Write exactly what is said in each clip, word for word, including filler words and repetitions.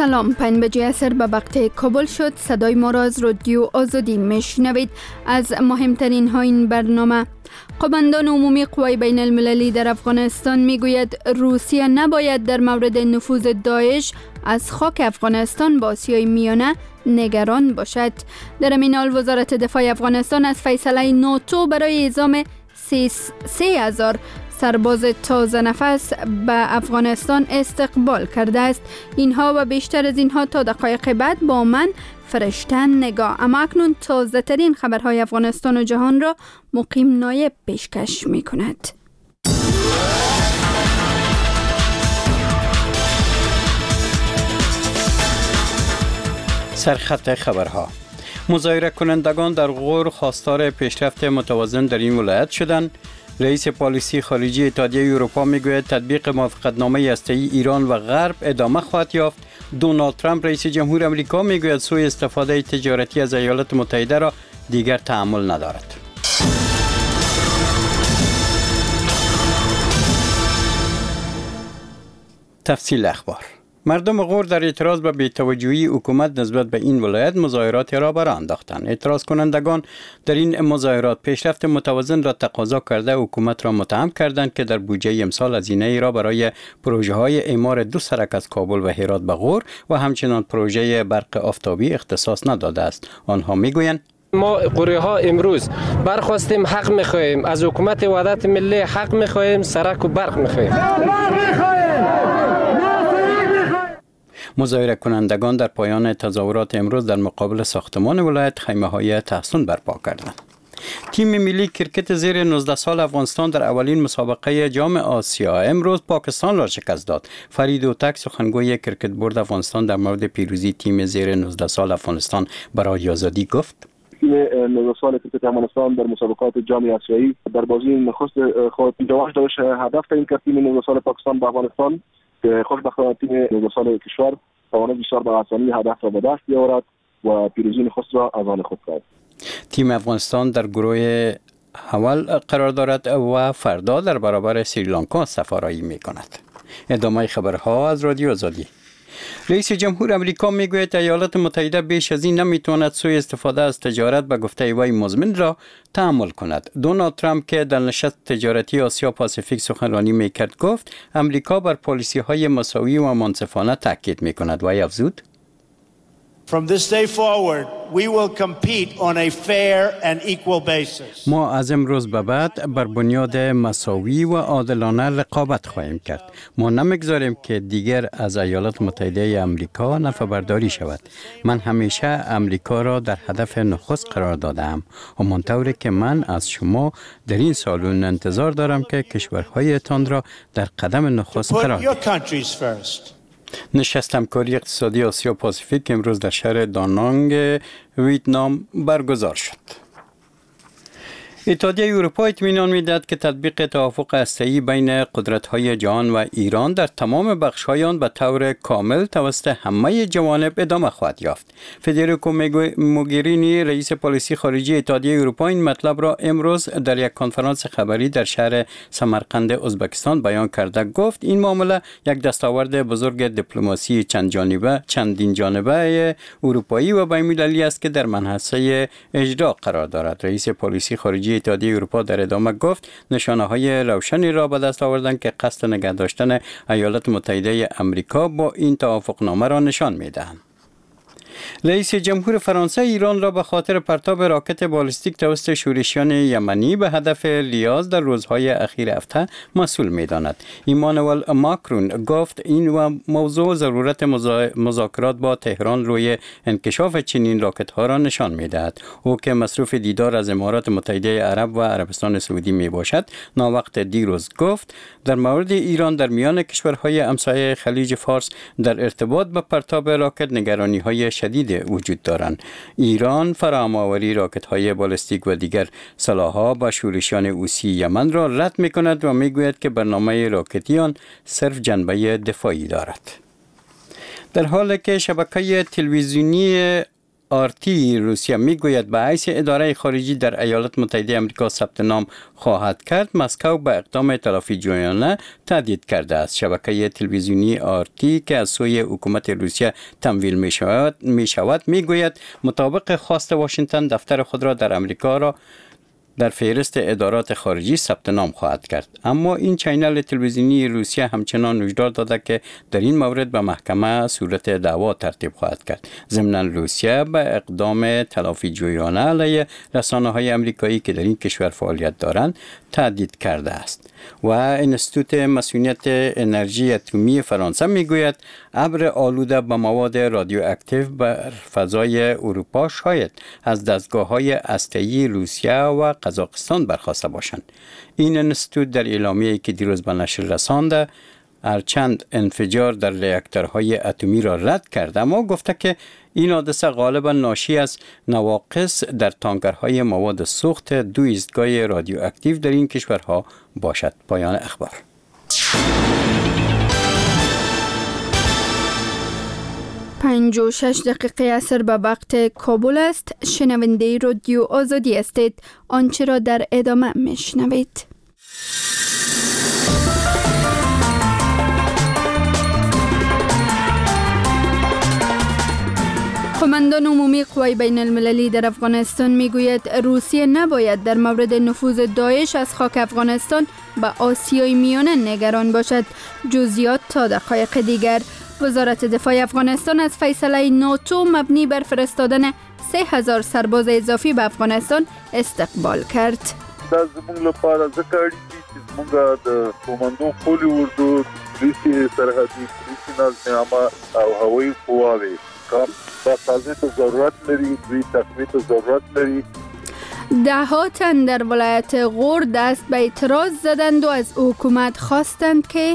سلام، پنج بجه عصر به وقت کابل شد. صدای ما را از رادیو آزادی میشنوید. از مهمترین ها این برنامه: قماندان عمومی قوای بین المللی در افغانستان میگوید روسیه نباید در مورد نفوذ داعش از خاک افغانستان با آسیای میانه نگران باشد. در این حال وزارت دفاع افغانستان از فیصله ناتو برای اعزام سه هزار سرباز تازه نفس به افغانستان استقبال کرده است. اینها و بیشتر از اینها تا دقایق بعد با من فرشتن نگاه. اما اکنون تازه ترین خبرهای افغانستان و جهان را مقیم نایب پیشکش می کند. سرخط خبرها: مظاهره کنندگان در غور خواستار پیشرفت متوازن در این ولایت شدند. رئیس پالیسی خارجی اتحادیه اروپا میگوید تطبیق موافقتنامه هسته‌ای ایران و غرب ادامه خواهد یافت. دونالد ترامپ رئیس جمهور آمریکا میگوید سوء استفاده تجارتی از ایالات متحده را دیگر تحمل ندارد. تفصیل اخبار: مردم غور در اعتراض به بی‌توجهی حکومت نسبت به این ولایت مظاهرات را برآ انداختند. اعتراض کنندگان در این مظاهرات پیشرفت متوازن را تقاضا کرده حکومت را متهم کردند که در بودجه امسال هزینه ای را برای پروژه های اعمار دو سرک از کابل و هرات به غور و همچنین پروژه برق آفتابی اختصاص نداده است. آنها میگویند ما قوری ها امروز برخواستیم حق میخواهیم، از حکومت وحدت ملی حق میخواهیم، سرک و برق میخواهیم. مظاهره کنندگان در پایان تظاهرات امروز در مقابل ساختمان ولایت خیمه های تحصن برپا کردند. تیم ملی کرکت زیر نوزده سال افغانستان در اولین مسابقه جام آسیا امروز پاکستان را شکست داد. فرید اوتک سخنگوی کرکت بورد افغانستان در مورد پیروزی تیم زیر نوزده سال افغانستان برای آزادی گفت: تیم نوزده سال کرکت افغانستان در مسابقات جام آسیایی در بازی نخست خود جواش داشت هدف تعیین کرد تیم نوزده سال پاکستان به افغانستان که خوشبختانه تیم نوزده سال کشور توانست بسیار به آسانی هدف را به دست بیاورد و پیروزی نخست را از آن خود کرد. تیم افغانستان در گروه اول قرار دارد و فردا در برابر سریلانکا سفارایی می کند. ادامه خبرها از رادیو آزادی. رئیس جمهور آمریکا میگوید ایالات متحده بیش از این نمیتواند سوء استفاده از تجارت به گفته وی مزمن را تحمل کند. دونالد ترامپ که در نشست تجارتی آسیا پاسیفیک سخنرانی میکرد گفت آمریکا بر پالیسی های مساوی و منصفانه تاکید میکند. وی افزود: From this day forward, we will compete on a fair and equal basis. ما از امروز به بعد بر بنیاد مساوی و عادلانه رقابت خواهیم کرد. ما نمیگذاریم که دیگر از ایالات متحده آمریکا نفع برداری شود. من همیشه آمریکا را در هدف نخست قرار دادم. همانطوری که من از شما در این سالون انتظار دارم که کشورهایتان را در قدم نخست قرار دهید. نشست همکاری اقتصادی آسیا پاسیفیک امروز در شهر دانانگ ویتنام برگزار شد. اتحادیه اروپا اطمینان می‌دهد که تطبیق توافق هسته‌ای بین قدرت‌های جهان و ایران در تمام بخش‌های آن به طور کامل توسط همه جوانب ادامه خواهد یافت. فدریکو موگرینی رئیس پالیسی خارجی اتحادیه اروپا این مطلب را امروز در یک کنفرانس خبری در شهر سمرقند ازبکستان بیان کرده. گفت این معامله یک دستاورد بزرگ دیپلماسی چند جانبه چندین جانبه اروپایی و بین‌المللی است که در منحصه اجرا قرار دارد. رئیس پالیسی خارجی اتحادیه اروپا در ادامه گفت نشانه های روشنی را به دست آوردند که قصد نگه داشتن ایالات متحده آمریکا با این توافقنامه را نشان می‌دهند. رئیس جمهور فرانسه ایران را به خاطر پرتاب راکت بالستیک توسط شورشیان یمنی به هدف لیاز در روزهای اخیر هفته مسئول می‌داند. ایمانوئل ماکرون گفت این و موضوع ضرورت مذاکرات با تهران روی انکشاف چنین راکت‌ها را نشان می‌دهد. او که مصروف دیدار از امارات متحده عرب و عربستان سعودی میباشد ناوقت دیروز گفت در مورد ایران در میان کشورهای همسایه خلیج فارس در ارتباط با پرتاب راکت نگرانی‌های شدید وجود دارند. ایران فراهم‌آوری راکت‌های بالستیک و دیگر سلاح‌ها با شورشیان حوثی یمن را رد می‌کند و می‌گوید که برنامه راکتی آن صرف جنبه دفاعی دارد. در حالی که شبکه تلویزیونی آرتی روسیه میگوید به حیث اداره خارجی در ایالات متحده آمریکا ثبت نام خواهد کرد، مسکو به اقدام تلافی جویانه تهدید کرده است. شبکه تلویزیونی آرتی که از سوی حکومت روسیه تمویل می شود می شود میگوید مطابق خواست واشنگتن دفتر خود را در امریکا را در فهرست ادارات خارجی ثبت نام خواهد کرد. اما این چینل تلویزیونی روسیه همچنان هشدار داده که در این مورد به محکمه صورت دعوا ترتیب خواهد کرد. ضمناً روسیه به اقدام تلافی جویانه علیه رسانه‌های آمریکایی که در این کشور فعالیت دارند تهدید کرده است. و انستیتوت مسئولیت انرژی اتمی فرانسه میگوید ابر آلوده به مواد رادیواکتیو بر فضای اروپا شاید از دستگاه‌های هسته‌ای روسیه و قزاقستان برخواسته باشند. این انستیتوت در اعلامیه‌ای که دیروز به نشر رسانده هرچند انفجار در راکتورهای اتمی را رد کرده، اما گفته که این حادثه غالبا ناشی از نواقص در تانکرهای مواد سوخت دو ایستگاه رادیواکتیو در این کشورها باشد. پایان اخبار. پنج و شش دقیقه عصر به وقت کابل است. شنونده رادیو آزادی هستید. آنچه را در ادامه میشنوید. قماندان عمومی قوای بین المللی در افغانستان میگوید روسیه نباید در مورد نفوذ داعش از خاک افغانستان به آسیای میانه نگران باشد. جزئیات تا دقایق دیگر. وزارت دفاع افغانستان از فیصله ناتو مبنی بر فرستادن سه هزار سرباز اضافی به افغانستان استقبال کرد. دا زموږ لپاره ځکه اړین دي چې زموږ د کومندو پولي اردو پولیسي سرحدي پولیسي نظامه او هوایي قواوې با تازه ته ضرورت لري، دوی تقویت ضرورت لري. ده ها تن در ولایت غور دست به اعتراض زدند و از حکومت خواستند که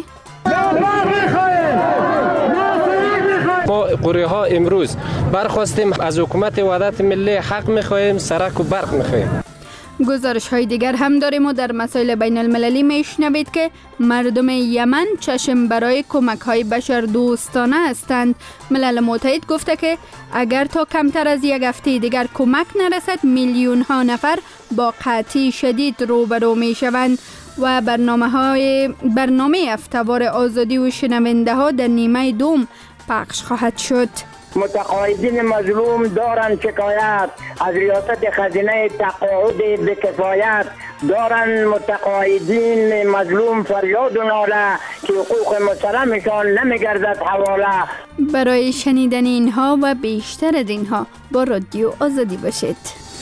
ما قوره ها امروز برخواستیم از حکومت وحدت ملی حق میخواهیم، سرک و برق میخواهیم. گزارش های دیگر هم داریم و در مسائل بین المللی میشنوید که مردم یمن چشم برای کمک های بشر دوستانه هستند. ملل متحد گفته که اگر تا کمتر از یک هفته دیگر کمک نرسد میلیون ها نفر با قحطی شدید روبرو می شوند. و برنامه های برنامه افتوار آزادی و شنونده ها در نیمه دوم پخش خواهد شد. متقاعدین مظلوم دارند شکایت از ریاست خزینه تقاعد به کفایت، دارند متقاعدین مظلوم فریاد و ناله که حقوق مسلمشان نمیگردد حواله. برای شنیدن اینها و بیشتر از اینها با رادیو آزادی باشید.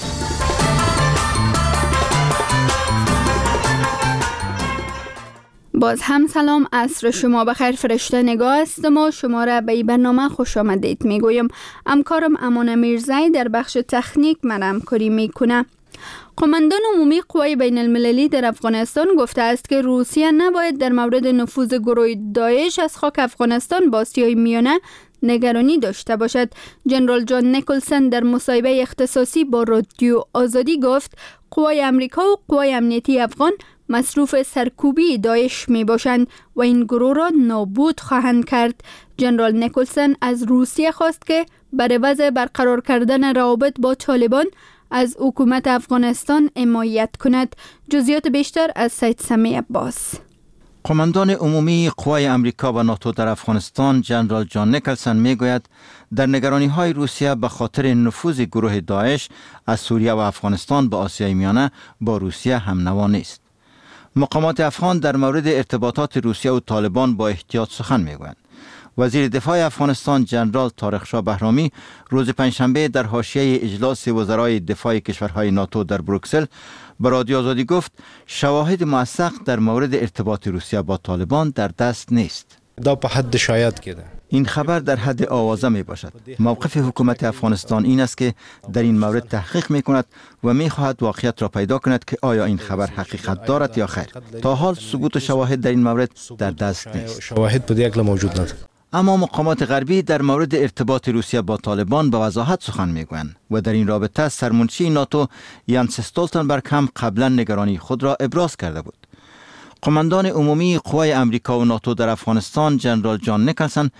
باز هم سلام، عصر شما بخیر. فرشته نگاه هستم و شما را به این برنامه خوش آمدید میگویم. همکارم امان میرزایی در بخش تکنیک من همکاری میکنه. قماندان عمومی قوای بین المللی در افغانستان گفته است که روسیه نباید در مورد نفوذ گروه داعش از خاک افغانستان با آسیای میانه نگرانی داشته باشد. جنرال جان نیکلسن در مصاحبه اختصاصی با رادیو آزادی گفت قوای امریکا و قوای امنیتی افغان مصروف سرکوبی داعش می باشند و این گروه را نابود خواهند کرد. جنرال نیکلسن از روسیه خواست که بر عوض برقرار کردن روابط با طالبان از حکومت افغانستان حمایت کند. جزئیات بیشتر از سید سمیع عباس. قماندان عمومی قوای امریکا و ناتو در افغانستان جنرال جان نیکلسن میگوید در نگرانی های روسیه به خاطر نفوذ گروه داعش از سوریه و افغانستان به آسیای میانه با روسیه هم نوا نیست. مقامات افغان در مورد ارتباطات روسیه و طالبان با احتیاط سخن میگویند. وزیر دفاع افغانستان جنرال طارق شاه بهرامی روز پنجشنبه در حاشیه اجلاس وزرای دفاع کشورهای ناتو در بروکسل به رادیو آزادی گفت شواهد موثق در مورد ارتباط روسیه با طالبان در دست نیست. دا په حد شاید که ده. این خبر در حد آوازه می باشد. موقف حکومت افغانستان این است که در این مورد تحقیق می کند و می خواهد واقعیت را پیدا کند که آیا این خبر حقیقت دارد یا خیر. تا حال ثبوت شواهد در این مورد در دست نیست. شواهد په دې اړه موجود نه. اما مقامات غربی در مورد ارتباط روسیه با طالبان به وضاحت سخن میگویند و در این رابطه سرمنشی ناتو یانس استولتنبرگ هم قبلا نگرانی خود را ابراز کرده بود. قماندان عمومی قوای امریکا و ناتو در افغانستان جنرال جان نیکلسن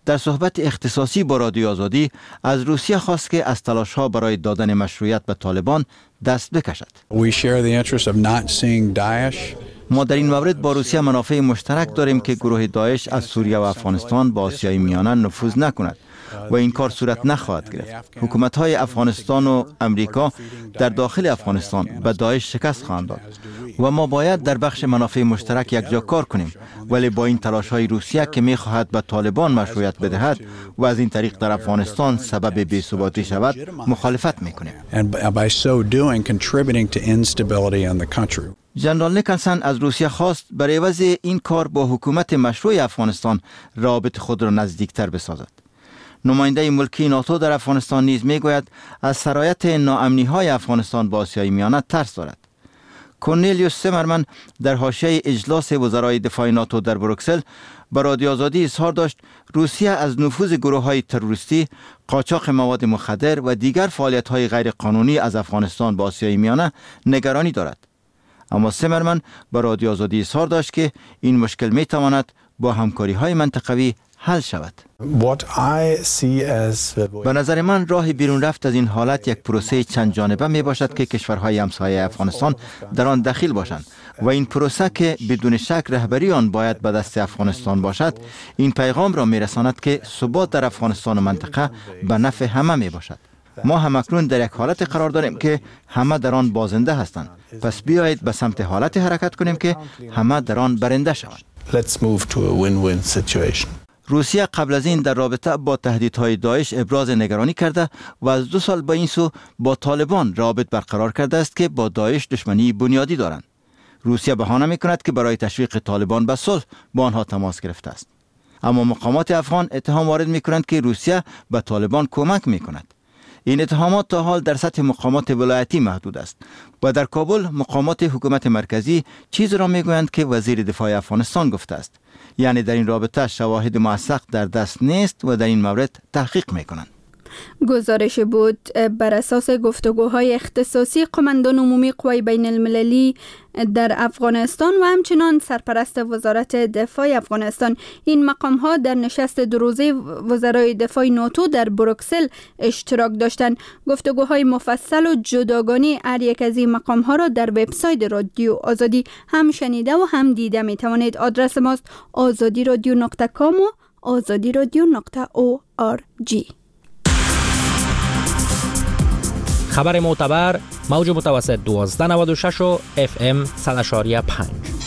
در صحبت اختصاصی با رادیو آزادی از روسیه خواست که از تلاش‌ها برای دادن مشروعیت به طالبان دست بکشد. We share the interest of not seeing Daesh. ما در این مورد با روسیه منافع مشترک داریم که گروه داعش از سوریه و افغانستان با آسیای میانه نفوذ نکند و این کار صورت نخواهد گرفت. حکومت‌های افغانستان و امریکا در داخل افغانستان به داعش شکست خواهند داد و ما باید در بخش منافع مشترک یکجا کار کنیم، ولی با این تلاش‌های روسیه که می‌خواهد به طالبان مشروعیت بدهد و از این طریق در افغانستان سبب بی‌ثباتی شود مخالفت می‌کنیم. جنرال نیکلسن از روسیه خواست برای عوض این کار با حکومت مشروع افغانستان رابط خود را نزدیکتر بسازد. نماینده ملکی ناتو در افغانستان نیز میگوید از سرایت ناامنی‌های افغانستان با آسیای میانه ترس دارد. کورنلیوس سیمرمن در حاشیه اجلاس وزرای دفاع ناتو در بروکسل به رادیو آزادی اظهار داشت روسیه از نفوذ گروه‌های تروریستی، قاچاق مواد مخدر و دیگر فعالیت‌های غیرقانونی از افغانستان با آسیای میانه نگرانی دارد. اما سیمرمن به رادیو آزادی اظهار داشت که این مشکل میتواند با همکاری‌های منطقوی حل شود. به نظر من راه بیرون رفت از این حالت یک پروسه چند جانبه می باشد که کشورهای همسایه افغانستان در آن دخیل باشند و این پروسه که بدون شک رهبری آن باید به دست افغانستان باشد این پیغام را می رساند که ثبات در افغانستان و منطقه به نفع همه می باشد. ما هم اکنون در یک حالت قرار داریم که همه در آن بازنده هستند، پس بیایید به سمت حالت حرکت کنیم که همه در آن برنده شوند. Let's move to a win-win situation. روسیه قبل از این در رابطه با تهدیدهای داعش ابراز نگرانی کرده و از دو سال به این سو با طالبان رابط برقرار کرده است که با داعش دشمنی بنیادی دارند. روسیه بهانه می‌کند که برای تشویق طالبان به صلح با آنها تماس گرفته است. اما مقامات افغان اتهام وارد می‌کنند که روسیه به طالبان کمک می‌کند. این اتهامات تا حال در سطح مقامات ولایتی محدود است و در کابل مقامات حکومت مرکزی چیز را میگویند که وزیر دفاع افغانستان گفته است، یعنی در این رابطه شواهد موثق در دست نیست و در این مورد تحقیق میکنند. گزارش بود بر اساس گفتگوهای اختصاصی قماندان عمومی قوای بین المللی در افغانستان و همچنان سرپرست وزارت دفاع افغانستان. این مقام ها در نشست دو روزه وزرای دفاع ناتو در بروکسل اشتراک داشتند. گفتگوهای مفصل و جداگانه هر یک از این مقام ها را در وبسایت رادیو آزادی هم شنیده و هم دیده می توانید. آدرس ماست آزادی رادیو نقطه کام و آزادی رادیو نقطه او آر جی. خبر معتبر موج متوسط دوازده نود و شش و اف ام صد و پنج.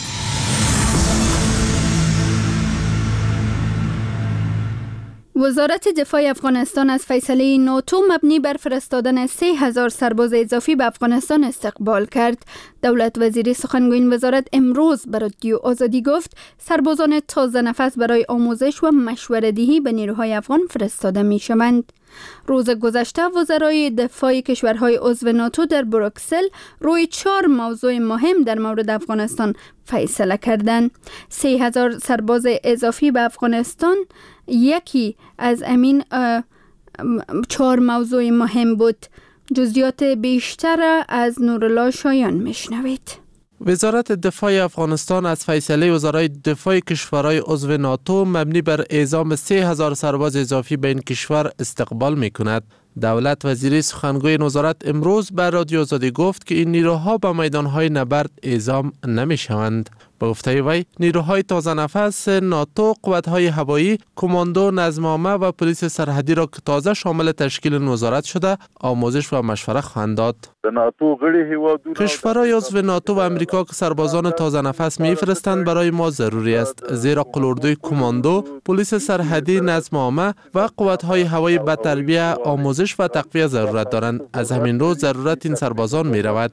وزارت دفاع افغانستان از فیصله ناتو مبنی بر فرستادن سه هزار سرباز اضافی به افغانستان استقبال کرد. دولت وزیری سخنگوی این وزارت امروز به رادیو آزادی گفت سربازان تازه نفس برای آموزش و مشوره‌دهی به نیروهای افغان فرستاده می شوند. روز گذشته وزرای دفاع کشورهای عضو ناتو در بروکسل روی چهار موضوع مهم در مورد افغانستان فیصله کردند. سه هزار سرباز اضافی به افغانستان یکی از امین چهار موضوع مهم بود. جزئیات بیشتر از نورالله شایان میشنوید. وزارت دفاع افغانستان از فیصله وزرای دفاع کشورهای عضو ناتو مبنی بر اعزام سه هزار سرباز اضافی به این کشور استقبال می کند. دولت وزیری سخنگوی وزارت امروز بر رادیو آزادی گفت که این نیروها به میدانهای نبرد اعزام نمی شوند. به گفته وی نیروهای تازه نفس ناتو قوت‌های هوایی، کماندو، نظم عامه و پلیس سرحدی را که تازه شامل تشکیل وزارت شده آموزش و مشوره خواهند داد. کشورهای عضو ناتو و امریکا که سربازان تازه نفس می‌فرستند برای ما ضروری است، زیرا قلوردوی کماندو، پلیس سرحدی، نظم عامه و قوت‌های هوایی به تربیت، آموزش و تقویت ضرورت دارند. از همین رو ضرورت این سربازان می‌رود.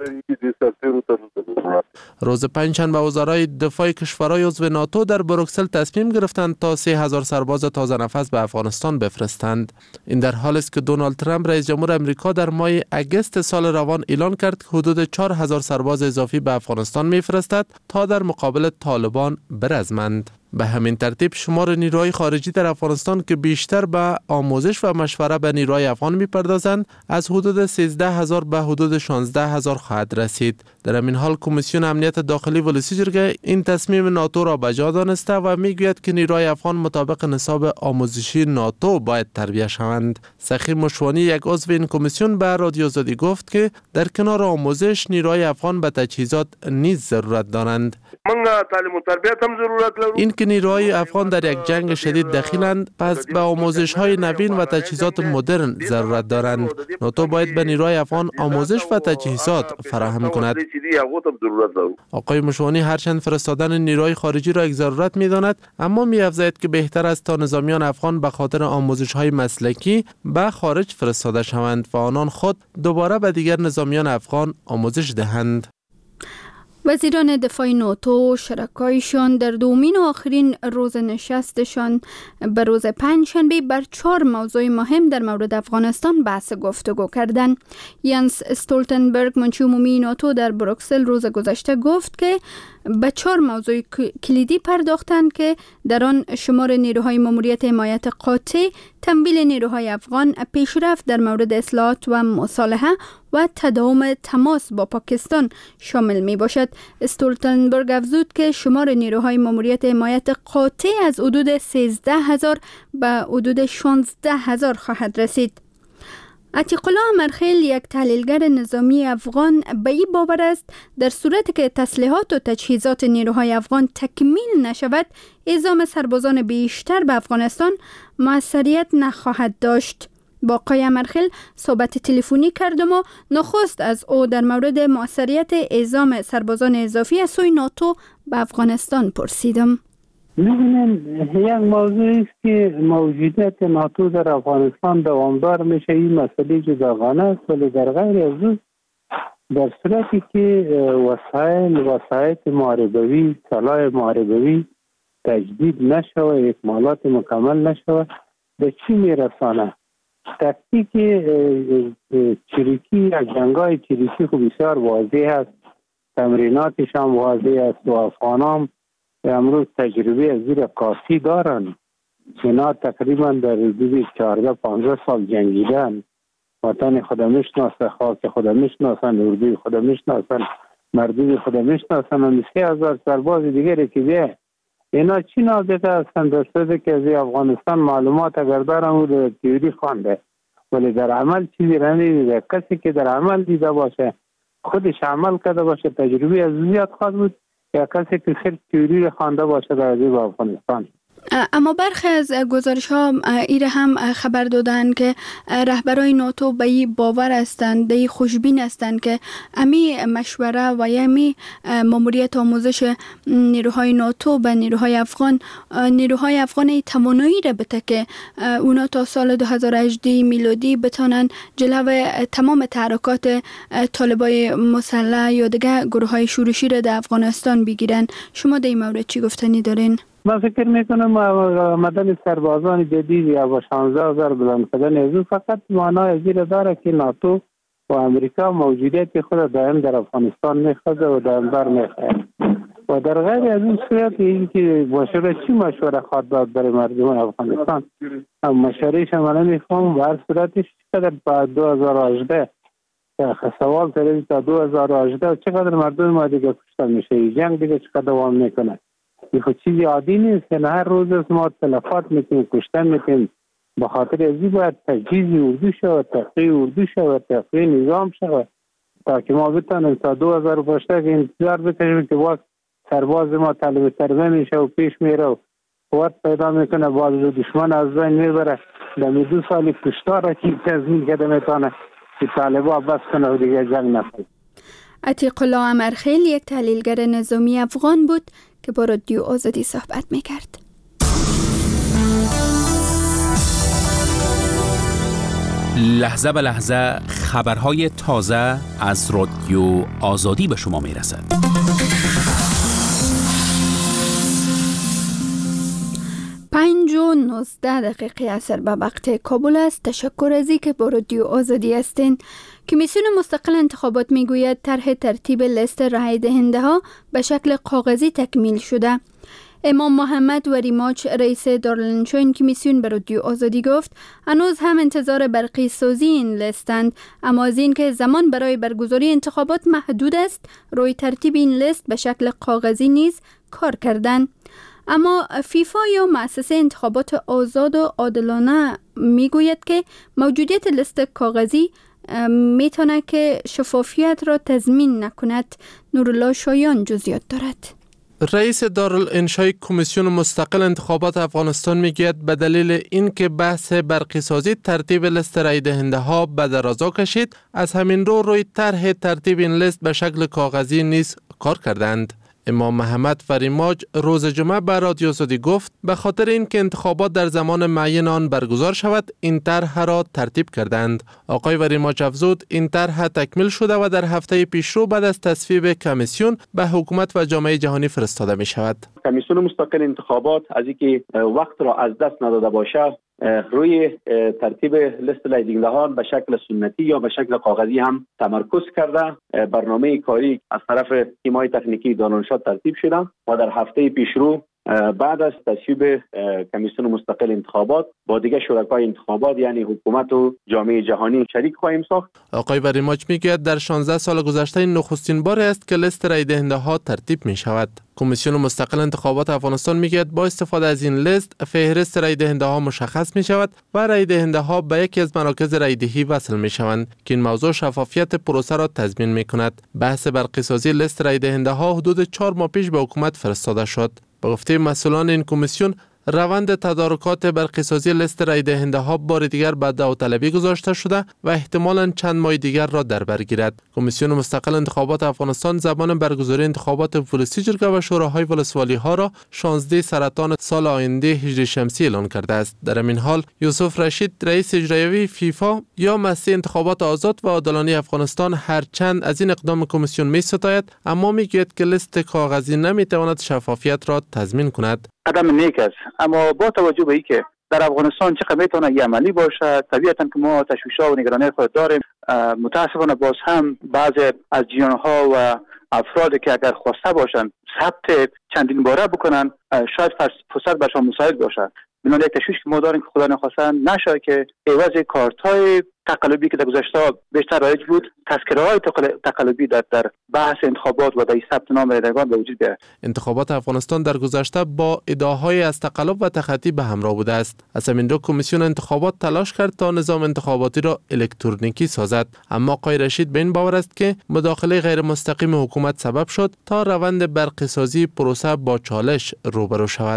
روز پنجشنبه وزرای دفاع کشورهای عضو ناتو در بروکسل تصمیم گرفتند تا سه هزار سرباز تازه نفس به افغانستان بفرستند. این در حالی است که دونالد ترامپ رئیس جمهور امریکا در ماه اگست سال روان اعلان کرد که حدود چهار هزار سرباز اضافی به افغانستان میفرستد تا در مقابل طالبان برزمند. به همین ترتیب شمار نیروهای خارجی در افغانستان که بیشتر به آموزش و مشوره به نیروهای افغان می‌پردازند از حدود سیزده هزار به حدود شانزده هزار خواهد رسید. در همین حال کمیسیون امنیت داخلی ولسی جرگه این تصمیم ناتو را به جا دانسته و میگوید که نیروهای افغان مطابق نصاب آموزشی ناتو باید تربیت شوند. سخی مشوانی یک عضو این کمیسیون به رادیو آزادی گفت که در کنار آموزش نیروهای افغان به تجهیزات نیز ضرورت دارند. من تعلیم و تربیت هم ضرورت لرو. این که نیروهای افغان در یک جنگ شدید دخیلند، پس به آموزش های نوین و تجهیزات مدرن ضرورت دارند. ناتو باید به نیروهای افغان آموزش و تجهیزات فراهم کند. آقای مشوانی هرچند فرستادن نیروهای خارجی را یک ضرورت می‌داند، اما می‌افزاید که بهتر است تا نظامیان افغان به خاطر آموزش های مسلکی به خارج فرستاده شوند و آنان خود دوباره به دیگر نظامیان افغان آموزش دهند. وزیران دفاع ناتو شرکایشان در دومین و آخرین روز نشستشان به روز پنجشنبه بر چهار موضوع مهم در مورد افغانستان بحث گفتگو کردند. ینس استولتنبرگ منشی عمومی ناتو در بروکسل روز گذشته گفت که به چهار موضوع کلیدی پرداختند که در آن شمار نیروهای ماموریت حمایت قاطع، تمویل نیروهای افغان، پیشرفت در مورد اصلاحات و مصالحه و تداوم تماس با پاکستان شامل می باشد. استولتنبرگ افزود که شمار نیروهای ماموریت حمایت قاطع از حدود سیزده هزار به حدود شانزده هزار خواهد رسید. عتیق الله امرخیل یک تحلیلگر نظامی افغان به این باور است در صورتی که تسلیحات و تجهیزات نیروهای افغان تکمیل نشود، اعزام سربازان بیشتر به افغانستان موثریت نخواهد داشت. با آقای امرخیل صحبت تلفنی کردم و نخست از او در مورد موثریت اعزام سربازان اضافی از سوی ناتو به افغانستان پرسیدم. می‌بینیم یک موضوع است که موجودیت ناتو در افغانستان دوامدار میشه. این مسئله جداگانه است، ولی در غیر از او در صورتی که وسایل وسایل محاربوی، سلاح محاربوی تجدید نشود، اکمالات مکمل نشود، به چی میرسانه؟ تکتیک چریکی یا جنگای چریکی خب بسیار واضح است، تمریناتش هم واضح است و افغانان امروز تجربه از زیر کافی دارن. اینا تقریبا در حدود چهارده پانزده سال جنگیدن، وطن خدا میشناسن، خاک خدا میشناسن، اردوی خدا میشناسن، مردم خدا میشناسن و سه هزار سرباز دیگری که بیه. اینا چی نابغه هستن در صورتی که از افغانستان معلومات اگر دارن او در تیوری خوانده ولی در عمل چیزی را ندیده. کسی که در عمل دیده باشه، خودش عمل کرده باشه، تجربه از زیاد خواهد بود یا کسی که صرف تیوری خوانده باشه در عزیز افغانستان. اما برخی از گزارش ها ایره هم خبر دادن که رهبرای ناتو به این باور هستند، به این خوشبین هستند که امی مشوره و امی ماموریت آموزش نیروهای ناتو به نیروهای افغان، نیروهای افغان توانایی را بده که اونا تا سال دو هزار و هجده میلادی بتانن جلو تمام تحرکات طالبای مسلح یا دیگه گروه های شورشی را در افغانستان بگیرن. شما در این مورد چی گفتنی دارین؟ من فکر میکنم آمدن سربازان جدید یا با شانزده هزار بلند کردن از فقط معنای زیر داره که ناتو و امریکا موجودیت خود دائم در افغانستان میخواد و دائم بر میخواد و در غیر از این صورت این که مشوره چی مشوره خواهد داد برای مردم افغانستان. مشورهش من نمیخوام و هر صورتش چقدر با دو هزار و هجده سوال تریز تا دو هزار و هجده چقدر مردم ما دیگه کشته میشه، جنگ دیگه چقدر دوام میکنه. این خود چیزی عادی نیست که هر روز از ما تلفات میکنیم، کشتن میکنیم. به خاطر ازی باید تجهیز اردو شود، تحقیق اردو شود، تحقیق نظام شود تا که ما بتانیم تا دو هزار و پشته که انتظار بکشیم که باز سرباز ما طالب تربیه میشه و پیش میره و قوت پیدا میکنه، باز رو دشمن از بین میبره. در دو سالی کشتار را که تضمین کرده میتونه که طالبا بس کنه و دیگه جنگ نکنه. عتیق الله امرخیل یک تحلیلگر نظامی افغان بود که با رادیو آزادی صحبت میکرد. لحظه به لحظه خبرهای تازه از رادیو آزادی به شما میرسد. پنج و نوزده دقیقه اثر به وقت کابل است. تشکر از این که با رادیو آزادی هستین. کمیسیون مستقل انتخابات میگوید طرح ترتیب لیست رای دهنده ها به شکل کاغذی تکمیل شده. امام محمد وریماچ رئیس دارالانشاین کمیسیون به رادیو آزادی گفت هنوز هم انتظار برقی سازی این لیستند، اما از این که زمان برای برگزاری انتخابات محدود است روی ترتیب این لیست به شکل کاغذی نیز کار کردند. اما فیفا یا مؤسسه انتخابات آزاد و عادلانه میگوید که موجودیت لیست کاغذی میتونه که شفافیت را تضمین نکند. نورالله شایان جزئیات دارد. رئیس دارالانشای کمیسیون مستقل انتخابات افغانستان میگوید به دلیل اینکه بحث برقی سازی ترتیب لیست رای دهنده ها به درازا کشید، از همین رو روی طرح ترتیب این لیست به شکل کاغذی نیز کار کردند. امام محمد وریماج روز جمعه به رادیو آزادی گفت به خاطر اینکه انتخابات در زمان معین آن برگزار شود این طرح را ترتیب کردند. آقای وریماج افزود این طرح تکمیل شده و در هفته پیشرو بعد از تصویب کمیسیون به حکومت و جامعه جهانی فرستاده می شود. کمیسیون مستقل انتخابات از اینکه وقت را از دست نداده باشد روی ترتیب لیست رای دهندگان به شکل سنتی یا به شکل کاغذی هم تمرکز کرده. برنامه کاری از طرف تیم‌های تکنیکی دانشگاه ترتیب شده و در هفته پیشرو بعد از تصویب کمیسیون مستقل انتخابات با دیگر شرکای انتخابات یعنی حکومت و جامعه جهانی شریک خواهیم ساخت. آقای وریماج میگوید در شانزده سال گذشته نخستین بار است که لیست رای دهنده ها ترتیب می شود. کمیسیون مستقل انتخابات افغانستان میگوید با استفاده از این لیست فهرست رای دهنده ها مشخص می شود و رای دهنده ها به یکی از مراکز رای دهی وصل می شوند که این موضوع شفافیت پروسه را تضمین می کند. بحث برقی سازی لیست رای دهنده ها حدود چهار ماه پیش به حکومت فرستاده شد. به گفته مسئولان این کمیسیون روند تدارکات برقی‌سازی لیست رای دهنده ها بار دیگر به داوطلبی گذاشته شده و احتمالاً چند ماه دیگر را در بر گیرد. کمیسیون مستقل انتخابات افغانستان زمان برگزاری انتخابات ولسی جرگه و شوراهای ولسوالی ها را شانزده سرطان سال آینده هجری شمسی اعلان کرده است. در این حال یوسف رشید رئیس اجرایی فیفا یا مؤسسه انتخابات آزاد و عادلانه افغانستان هرچند از این اقدام کمیسیون می ستاید اما میگوید که لیست کاغذی نمیتواند شفافیت را تضمین کند. قدم نیک است، اما با توجه به اینکه در افغانستان چقدر میتونه یه عملی باشه، طبیعتا که ما تشویش‌ها و نگرانی خود داریم. متاسفانه باز هم بعضی از جیان‌ها و افرادی که اگر خواسته باشند ثبت چندین باره بکنن شاید فرصت برشان مساعد باشه. بنابراین یک تشویش که ما داریم که خدا نخواسته نشه که عوض کارت‌های تقلبی که در گذشته بیشتر رایج بود، تذکره‌های تقلبی در در بحث انتخابات و در ثبت نام رایدهندگان به وجود بیاید. انتخابات افغانستان در گذشته با ادعاهای از تقلب و تخطی به همراه بوده است. از همین رو کمیسیون انتخابات تلاش کرد تا نظام انتخاباتی را الکترونیکی سازد، اما آقای رشید به این باور است که مداخله غیر مستقیم حکومت سبب شد تا روند برقی‌سازی پروسه با چالش روبرو شود.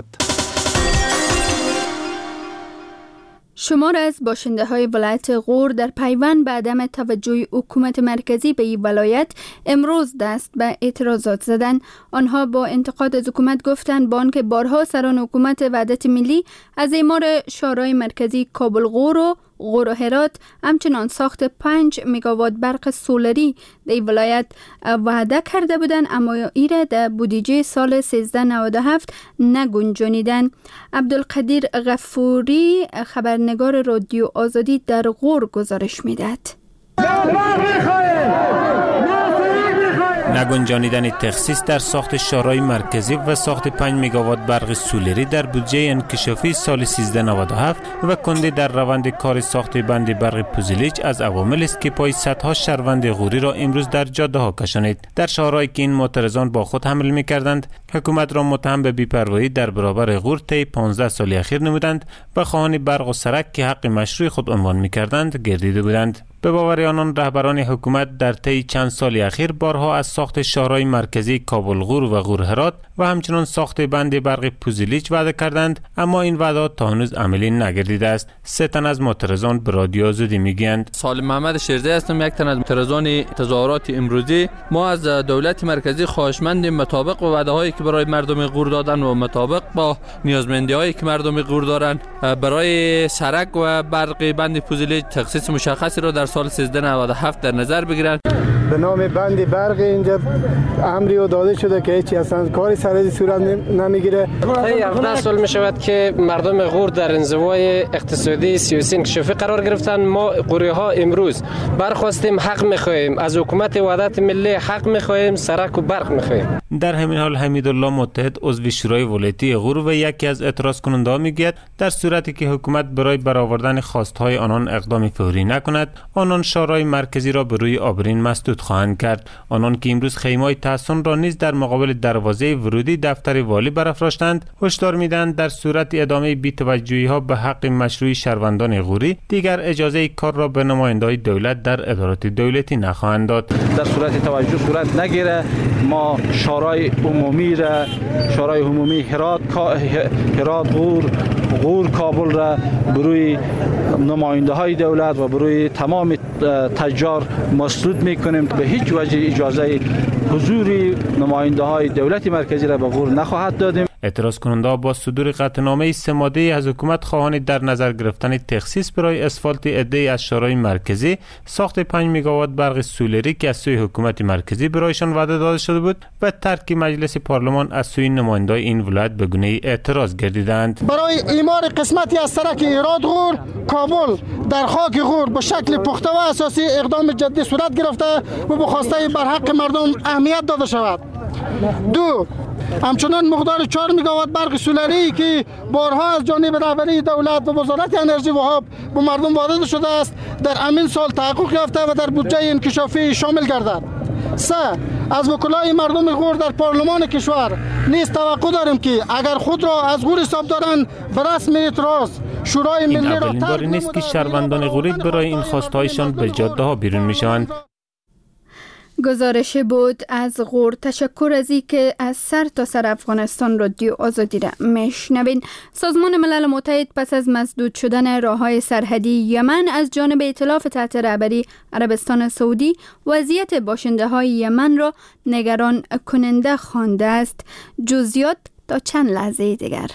شمار از باشنده های ولایت غور در پیوند به عدم توجه حکومت مرکزی به این ولایت امروز دست به اعتراضات زدند. آنها با انتقاد از حکومت گفتند با آنکه بارها سران حکومت وحدت ملی از اعمار شورای مرکزی کابل غور و غور و هرات همچنان ساخت پنج مگاوات برق سولری در ولایت وعده کرده بودند اما ایره در بودجه سال سیزده نود و هفت نگنجانیدند. عبدالقدیر غفوری خبرنگار رادیو آزادی در غور گزارش میدهد. نگنجانیدن تخصیص در ساخت شورای مرکزی و ساخت پنج مگاوات برق سولری در بودجه انکشافی سال سیزده نود و هفت و کنده در روند کار ساخت بند برق پوزیلیج از عوامل است که پای صدها شهروند غوری را امروز در جاده ها کشانید. در شهرهایی که این معترضان با خود حمل می‌کردند، حکومت را متهم به بی‌پروایی در برابر غور طی پانزده سال اخیر نمودند و خواهان برق و سرک که حق مشروع خود عنوان می‌کردند گردیده بودند. به باور آنان رهبران حکومت در طی چند سال اخیر بارها از ساخت شورای مرکزی کابل غور و غور هرات و همچنان ساخت بند برق پوزیلیج وعده کردند اما این وعدات تا هنوز عملی نگردیده است. سه تن از معترضان به رادیو آزادی میگویند. سالم محمد شیرزی هستم، یک تن از معترضان تظاهرات امروزی. ما از دولت مرکزی خواهشمندیم مطابق با وعده هایی که برای مردم غور دادن و مطابق با نیازمندی هایی که مردم غور دارند برای سرک و برق بند پوزیلیج تخصیص مشخصی را در سال سیزده نود و هفت در نظر بگیرند. به نام بند برق اینجا امری و داده شده که هیچی اصلا کاری سر از صورت نمیگیره. هفده سال می شود که مردم غور در انزوای اقتصادی سیاسی انکشافی قرار گرفتن. ما غوری ها امروز برخواستیم حق میخواهیم، از حکومت وحدت ملی حق میخواهیم، سرک و برق میخواهیم. در همین حال حمیدالله متحد عضو شورای ولایتی غور و یکی از اعتراض کننده‌ها میگوید در صورتی که حکومت برای برآوردن خواستهای آنان اقدام فوری نکند، آنان شورای مرکزی را به روی آبرین مسدود خواهند کرد. آنان که امروز خیمه‌های تحصن را نیز در مقابل دروازه ورودی دفتر والی برافراشتند، هشدار میدهند در صورت ادامه بی‌توجهی‌ها به حق مشروعی شهروندان غوری دیگر اجازه کار را به نماینده‌های دولت در ادارات دولتی نخواهند داد. در صورت توجه صورت نگیره، ما شورای عمومی را شورای عمومی هرات هرات غور غور کابل را بروی نماینده های دولت و بروی تمام تجار مسدود میکنیم. به هیچ وجه اجازه حضور نماینده های دولت مرکزی را به غور نخواهد دادیم. اعتراض کننده با صدور قطعنامه سه ماده‌ای از حکومت خواهان در نظر گرفتن تخصیص برای اسفالت عده‌ای از شورای مرکزی، ساخت پنج مگاوات برق سولری که از سوی حکومت مرکزی برایشان وعده داده شده بود و ترک مجلس پارلمان از سوی نمایندگان این ولایت به گونه اعتراض گردیدند. برای اعمار قسمتی از سرک هرات غور کابل در خاک غور به شکل پخته و اساسی اقدام جدی صورت گرفته و به خواسته برحق مردم اهمیت داده شود. دو همچنان مقدار چهار مگاوات برق سولری که بارها از جانب رهبری دولت و وزارت انرژی و آب به مردم وعده شده است در همین سال تحقق یافته و در بودجه انکشافی شامل گردد. سه از وکلای مردم غور در پارلمان کشور نیز توقع داریم که اگر خود را از غور حساب دارند به رسم اعتراض شورای ملی را این اولین بار نیست که شهروندان غوری برای این خواستهایشان به جاده ها بیرون میشوند. گزارش بود از غور. تشکر از این که از سر تا سر افغانستان رادیو آزادی را میشنوین. سازمان ملل متحد پس از مسدود شدن راههای سرحدی یمن از جانب ائتلاف تحت رهبری عربستان سعودی وضعیت باشنده های یمن را نگران کننده خوانده است. جزئیات تا چند لحظه دیگر.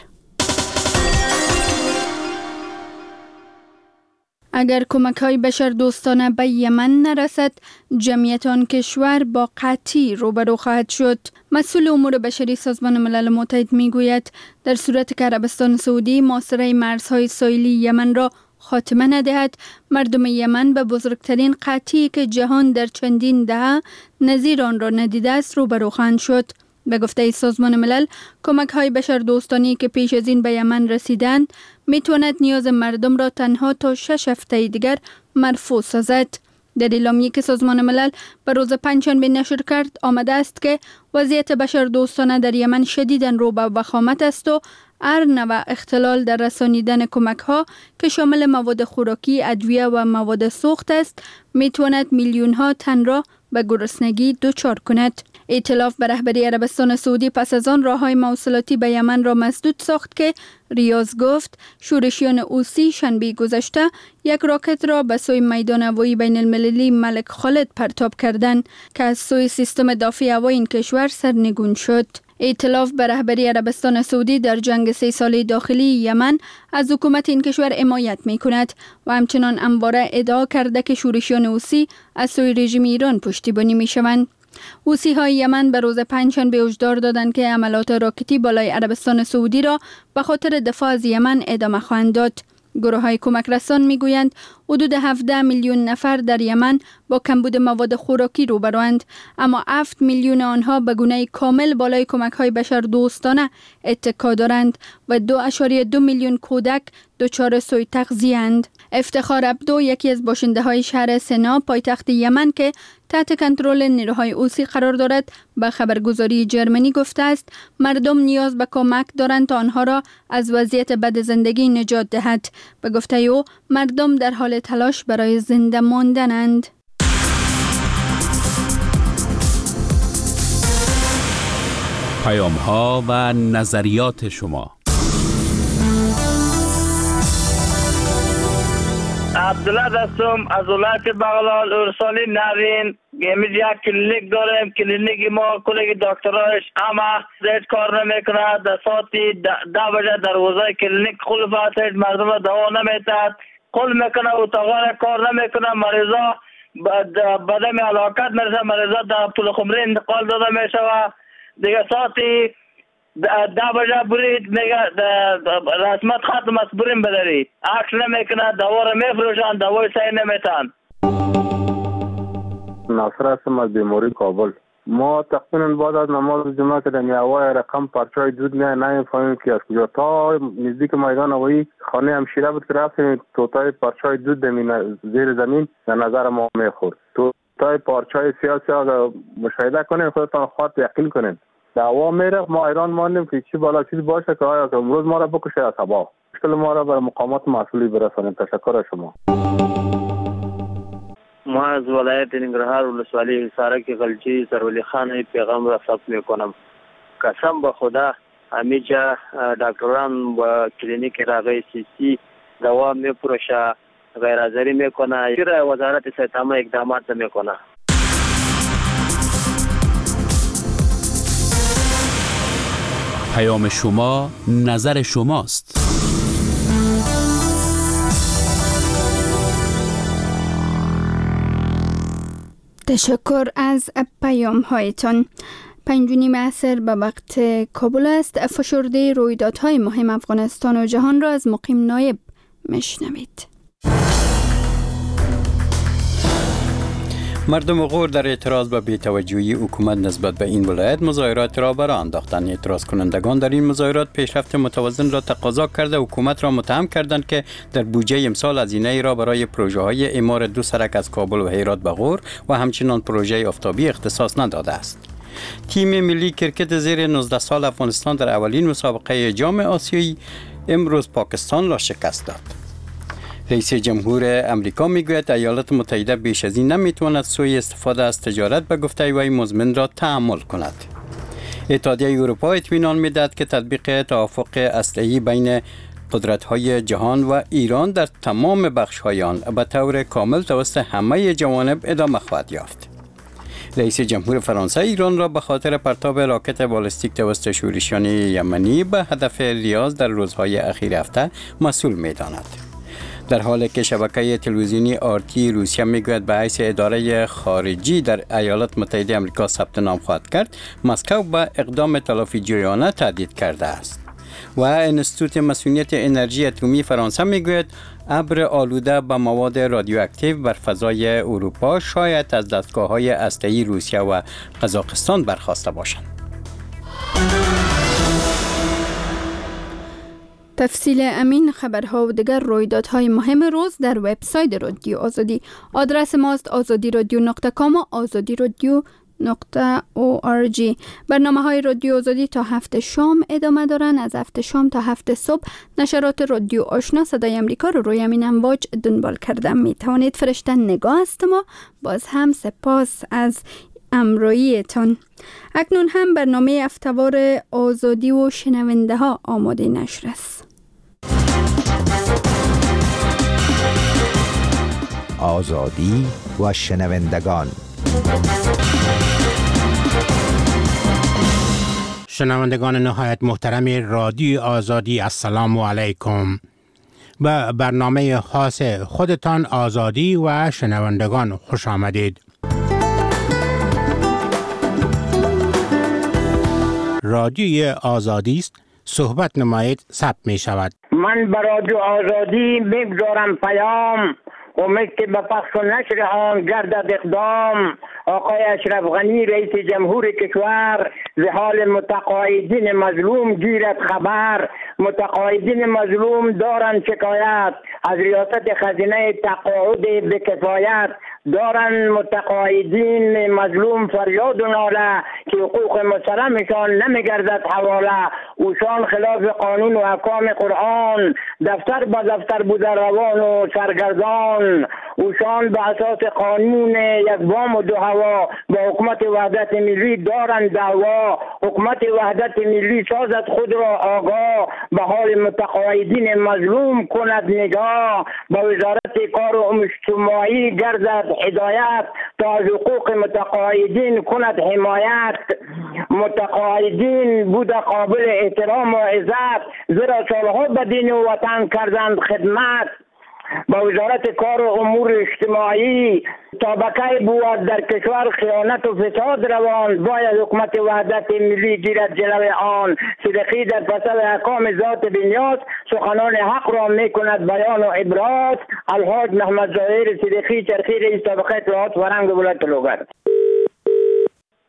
اگر کمک‌های بشردوستانه به یمن نرسد، جمعیت آن کشور با قحطی روبرو خواهد شد. مسئول امور بشری سازمان ملل متحد میگوید در صورت که عربستان سعودی محاصره مرزهای ساحلی یمن را خاتمه ندهد، مردم یمن به بزرگترین قحطی که جهان در چندین دهه نظیر آن را ندیده است روبرو خواهند شد. به گفته سازمان ملل، کمک‌های بشردوستانی که پیش از این به یمن رسیدند میتواند نیاز مردم را تنها تا شش هفته دیگر مرفوع سازد. در اعلامیه‌ای که سازمان ملل به روز پنجشنبه نشر کرد آمده است که وضعیت بشردوستانه در یمن شدیداً رو به وخامت است و هر نوع اختلال در رسانیدن کمک‌ها که شامل مواد خوراکی، ادویه و مواد سوخت است میتواند میلیون‌ها تن را به گرسنگی دچار کند. ائتلاف به رهبری عربستان سعودی پس از آن راههای مواصلاتی به یمن را مسدود ساخت که ریاض گفت شورشیان حوثی شنبه گذشته یک راکت را به سوی میدان هوایی بین المللی ملک خالد پرتاب کردند که از سوی سیستم دفاعی هوایی این کشور سرنگون شد. ائتلاف به رهبری عربستان سعودی در جنگ سه ساله داخلی یمن از حکومت این کشور حمایت می کند و همچنان همواره ادعا کرده که شورشیان حوثی از سوی رژیم ایران پشتیبانی می شوند. حوثی های یمن به روز پنجشنبه هشدار دادند که حملات راکتی بالای عربستان سعودی را به خاطر دفاع از یمن ادامه خواهند داد. گروه های کمک رسان می گویند حدود هفده میلیون نفر در یمن با کمبود مواد خوراکی روبروند، اما هفت میلیون آنها به گونه کامل بالای کمک های بشر دوستانه اتکا دارند و دو اشاری دو میلیون کودک دچار سوء تغذیه اند. افتخار عبدو یکی از باشنده های شهر سنا پایتخت یمن که تحت کنترل نیروهای حوثی قرار دارد به خبرگزاری جرمنی گفته است مردم نیاز به کمک دارند تا آنها را از وضعیت بد زندگی نجات دهد. به گفته او مردم در حال تلاش برای زنده ماندنند. پیام ها و نظریات شما. عبدالله دستم از ولایت بغلان ارسالی نوین. امید یک کلینیک داریم. کلینیک ما کلیگ دکتراش اما زیاد کار نمیکنه. در ساعتی ده بجه دروازه کلینیک خلف است. مردم را دوا نمیتد. قل میکنه اتاقان کار نمیکنه. مریضا بدم علاقت میرسه. مریضا در پول خمری انتقال داده میشه و دیگه ساعتی ده بجه برید میگه رسمت ختم است بریم بدارید. عکس نمیکنه. دوا را میفروشن. دوای صحیح نمیتن. ناصر هستم از بیماری کابل. ما تقریبا بعد از نماز جمعه که در هوای رقم پرچای دود نه نمیفهمیم که از کجا تا نزدیک میدان هوایی خانه همشیره بود که رفتیم توتای پرچای دود در زیر زمین در نظر ما میخورد. توتای پرچای سیاسی ها مشاهده کنین خودتان خواهد یقین کنین در هوا میره. ما ایران ماندیم که چی بالا چیزی باشه که آیا که امروز ما را بکشه یا صبح مشکل ما را بر مقامات مسئولی برسانیم. تشکر از شما. ما از ولایت ننگرهار ولسوالی حصارک غلجی سرولی خان پیغام را ثبت میکنم. قسم به خدا همیجا دکتران و کلینیک راغی سی سی دوا میپروشه غیر حاضری میکنه. چرا وزارت صحت عامه اقدامات میکنه؟ پیام شما نظر شماست. تشکر از پیام هایتان. پنج و نیم عصر به وقت کابل است. فشرده رویدادهای مهم افغانستان و جهان را از مقیم نایب میشنوید. مردم غور در اعتراض به بی‌توجهی حکومت نسبت به این ولایت مظاهرات را برآ انداختند. اعتراض کنندگان در این مظاهرات پیشرفت متوازن را تقاضا کرده حکومت را متهم کردند که در بودجه امسال هزینه را برای پروژه‌های اعمار دو سرک از کابل و هرات به غور و همچنین پروژه آفتابی اختصاص نداده است. تیم ملی کرکت زیر نوزده سال افغانستان در اولین مسابقه جام آسیایی امروز پاکستان را شکست داد. رئیس جمهور امریکا میگوید ایالات متحده بیش از این نمیتواند سوء استفاده از تجارت به گفته وی مزمن را تحمل کند. اتحادیه اروپا اطمینان میدهد که تطبیق توافق اسلحه‌ای بین قدرت‌های جهان و ایران در تمام بخش‌های آن به طور کامل توسط همه جوانب ادامه خواهد یافت. رئیس جمهور فرانسه ایران را به خاطر پرتاب راکت بالستیک توسط شورشیان یمنی به هدف ریاض در روزهای اخیر هفته مسئول می‌داند. در حالی که شبکه تلویزیونی آرتی روسیه میگوید به حیث اداره خارجی در ایالات متحده آمریکا ثبت نام خواهد کرد، مسکو به اقدام تلافی جویانه تهدید کرده است. و انستیتوت مسئولیت انرژی اتمی فرانسه میگوید ابر آلوده به مواد رادیواکتیو بر فضای اروپا شاید از دستگاه‌های اسلحه‌ای روسیه و قزاقستان برخاسته باشند. تفصیل امین خبرها و دیگر رویدادهای مهم روز در وبسایت رادیو آزادی. آدرس ماست آزادی رادیو نقطه کام و آزادی رادیو نقطه او آر جی. برنامه های رادیو آزادی تا هفت شام ادامه دارن. از هفت شام تا هفت صبح نشرات رادیو آشنا صدای امریکا رو روی امین امواج دنبال کردم. می توانید فرشتن نگاه است. ما باز هم سپاس از امرویتان. اکنون هم برنامه افتوار آزادی و شنونده ها آماده نشر است. آزادی و شنوندگان. شنوندگان نهایت محترم رادیو آزادی، السلام علیکم. به برنامه خاص خودتان آزادی و شنوندگان خوش آمدید. رادیوی آزادی است، صحبت نمایید ثبت می شود. من به رادیو آزادی میگذارم پیام، امید که به پخش و نشر آن گردد اقدام. آقای اشرف غنی رئیس جمهور کشور ز حال متقاعدین مظلوم گیرد خبر. متقاعدین مظلوم دارند شکایت از ریاست خزینه تقاعد به کفایت. دارن متقاعدین مظلوم فریاد و ناله که حقوق مسلمشان نمیگردد حواله. اوشان خلاف قانون و احکام قرآن، دفتر با دفتر بوده روان و سرگردان. اوشان به اساس قانون یک بام و دو هوا با حکومت وحدت ملی دارند دعوا. حکومت وحدت ملی سازد خود را آگاه، به حال متقاعدین مظلوم کند نگاه. با وزارت کار و اجتماعی گردد هدایت، تا از حقوق متقاعدین کند حمایت. متقاعدین بود قابل احترام و عزت، زیرا سالها به دین و وطن کردند خدمت. با وزارت کار و امور اجتماعی طبقه بود در کشور خیانت و فساد روان. باید حکومت وحدت ملی گیرد جلوی آن. صدقی در پسر احکام ذات بنیاد سخنان حق را می کند بیان و عبرات. الحاج محمد ظاهر صدقی چرخی رئیس طبقه اطلاعات فرهنگ ولایت لوگر.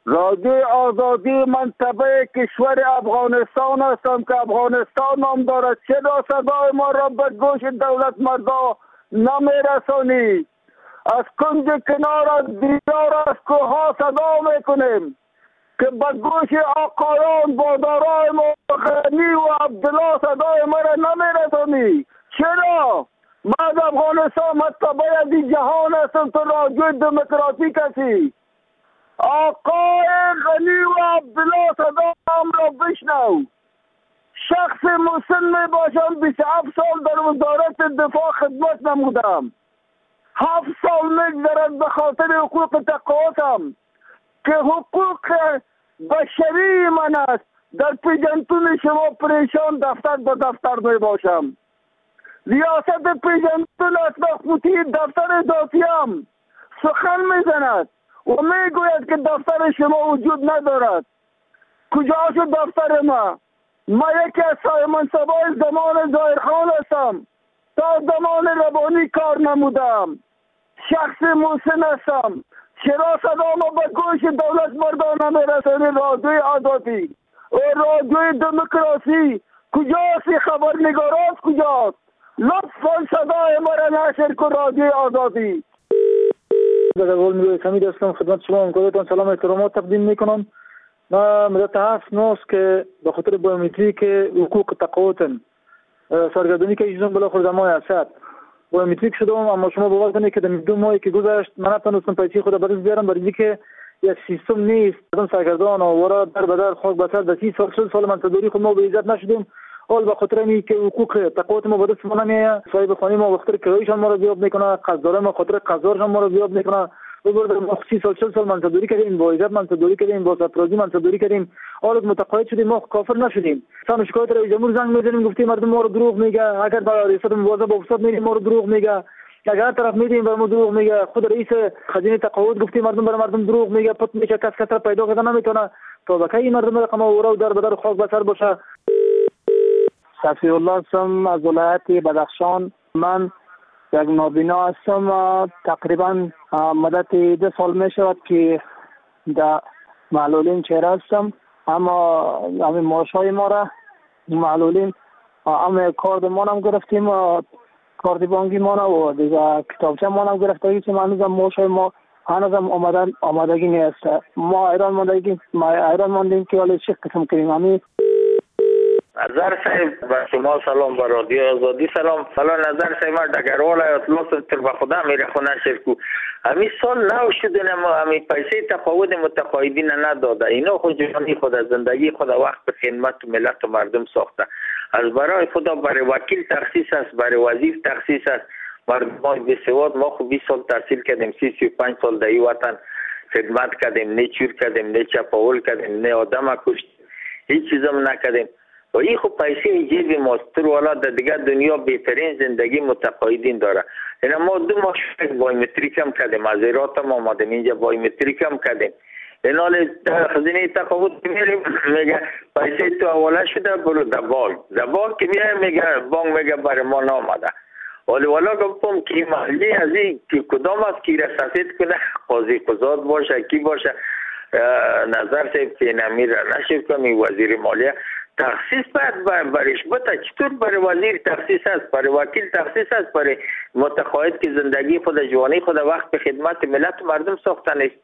رادیو آزادی منطقه کشور افغانستان هستم که افغانستان نام دارد. چرا صدای ما را به گوش دولت مردا نمیرسانی؟ از کنج کنار از دیدار از کوها صدا میکنیم که به گوش آقایان بادارای مغنی و عبدالله صدای ما را نمیرسانی. چرا؟ من از افغانستان مطبعی از این جهان هستم، تو رادیو دموکراتیک هستی. آقای غنی و عبدالله صدام را بشنو. شخص مسن می باشم، بیست و هفت سال در وزارت دفاع خدمت نمودم. هفت سال میگذرد به خاطر حقوق تقاعدم که حقوق بشری من است. در پیجنتون شما پریشان دفتر به دفتر می باشم. ریاست پیجنتون اسناق فوتی دفتر ذاتیم سخن میزند و میگوید که دفتر شما وجود ندارد. کجا شد دفتر ما؟ ما یکی از صاحب منصبای زمان ظاهرخان هستم. تا زمان ربانی کار نمودم. شخص محسن هستم. چرا صدا ما به گوش دولت مردان نمیرسانی؟ رادیوی آزادی و رادیوی دموکراسی کجاست؟ خبرنگارات کجاست؟ لطفا صدای ما را نشر کن رادیوی آزادی. در اول میگوی حمید هستم، خدمت شما همکارتان سلام احترامات تقدیم میکنم. ما مدت هفت ماست که به خاطر بایومتری که حقوق تقاعدم سرگردانی که ایشون بالاخره زمان هست بایومتریک شدم، اما شما باور کنید که در دو ماهی که گذشت من نتونستم پیسه خود برای بیارم، برای اینکه یک سیستم نیست. آدم سرگردان آواره در بدر خاک بسر در سی سال چهل سال منتظری خود ما به عزت نشدیم. حال به خاطر اینکه که حقوق تقاعد ما به دست ما نمیاد، صاحب خانه ما وقتی کرایه‌شان ما رو زیاد میکنه، قرضدار ما خاطر قرضدارشان ما رو زیاد میکنه. ببرد ما سی سال چهل سال منتظری کردیم، با عزت منتظری کردیم، با سرپرازی منتظری کردیم. حالا متقاعد شدیم، ما کافر نشدیم. سان شکایت رئیس جمهور زنگ میزنیم گفتیم مردم ما رو دروغ میگه، اگر با ریاست موظف افتاد میریم ما رو دروغ میگه، اگر طرف میدیم و ما دروغ میگه. خود رئیس خزینه تقاعد گفتیم مردم برای مردم دروغ میگه، پت میشه، کس کس پیدا کردن نمیتونه. تا بکی مردم رقم و در بدر خاک بسر باشه. صفی الله هستم از ولایت بدخشان. من یک نابینا هستم. تقریبا مدت دو سال می شود که در معلولین چهره هستم، اما همین معاش های ما را معلولین همه کارد ما هم گرفتیم، کارد بانکی ما را و دیگه کتابچه ما هم گرفته که من هنوزم معاش های ما هنوزم آمدن آمدگی نیست. ما ایران ماندگی ما ایران ماندیم که حالا چه قسم کنیم. همین نظر صاحب با شما سلام، با رادیو آزادی سلام. سلام نظر صاحب، ما دگرال ایت لطف تر به خدا میره خونه شرکو همین سال نو شده، ما همین پیسه تقاعد متقاعدین نداده. اینا خود جوانی خود از زندگی خود وقت به خدمت ملت و مردم ساخته. از برای خدا برای وکیل تخصیص است، برای وزیر تخصیص است. مردم بی سواد ما خود بیست سال تحصیل کردیم، سی سی و پنج سال در این وطن خدمت کردیم، نه چور کردیم، نه چپاول کردیم، نه آدم کشت، هیچ چیزم نکردیم. و این خب پیسه جیب ماستر والا در دیگه دنیا بهترین زندگی متقاعدین داره. اینا ما دو ماه بایومتریک هم کردیم، از ایرات هم آمدیم اینجا بایومتریک هم کردیم. اینا خزینه تقاعد میریم میگه پیسه تو حواله شده برو در بانک. در بانک که میره میگه بانک میگه برای ما نامده. ولی والا گفتم که محلی از این که کدام است که را سفید کنه، قاضی قضات باشه کی باشه. نظر صاحب که نمیر نشد کنی وزیر مالیه تخصیص باید برش بتا. چطور برای وزیر تخصیص است، برای وکیل تخصیص است، برای متقاعد که زندگی خود جوانی خود وقت به خدمت ملت و مردم ساخته نیست.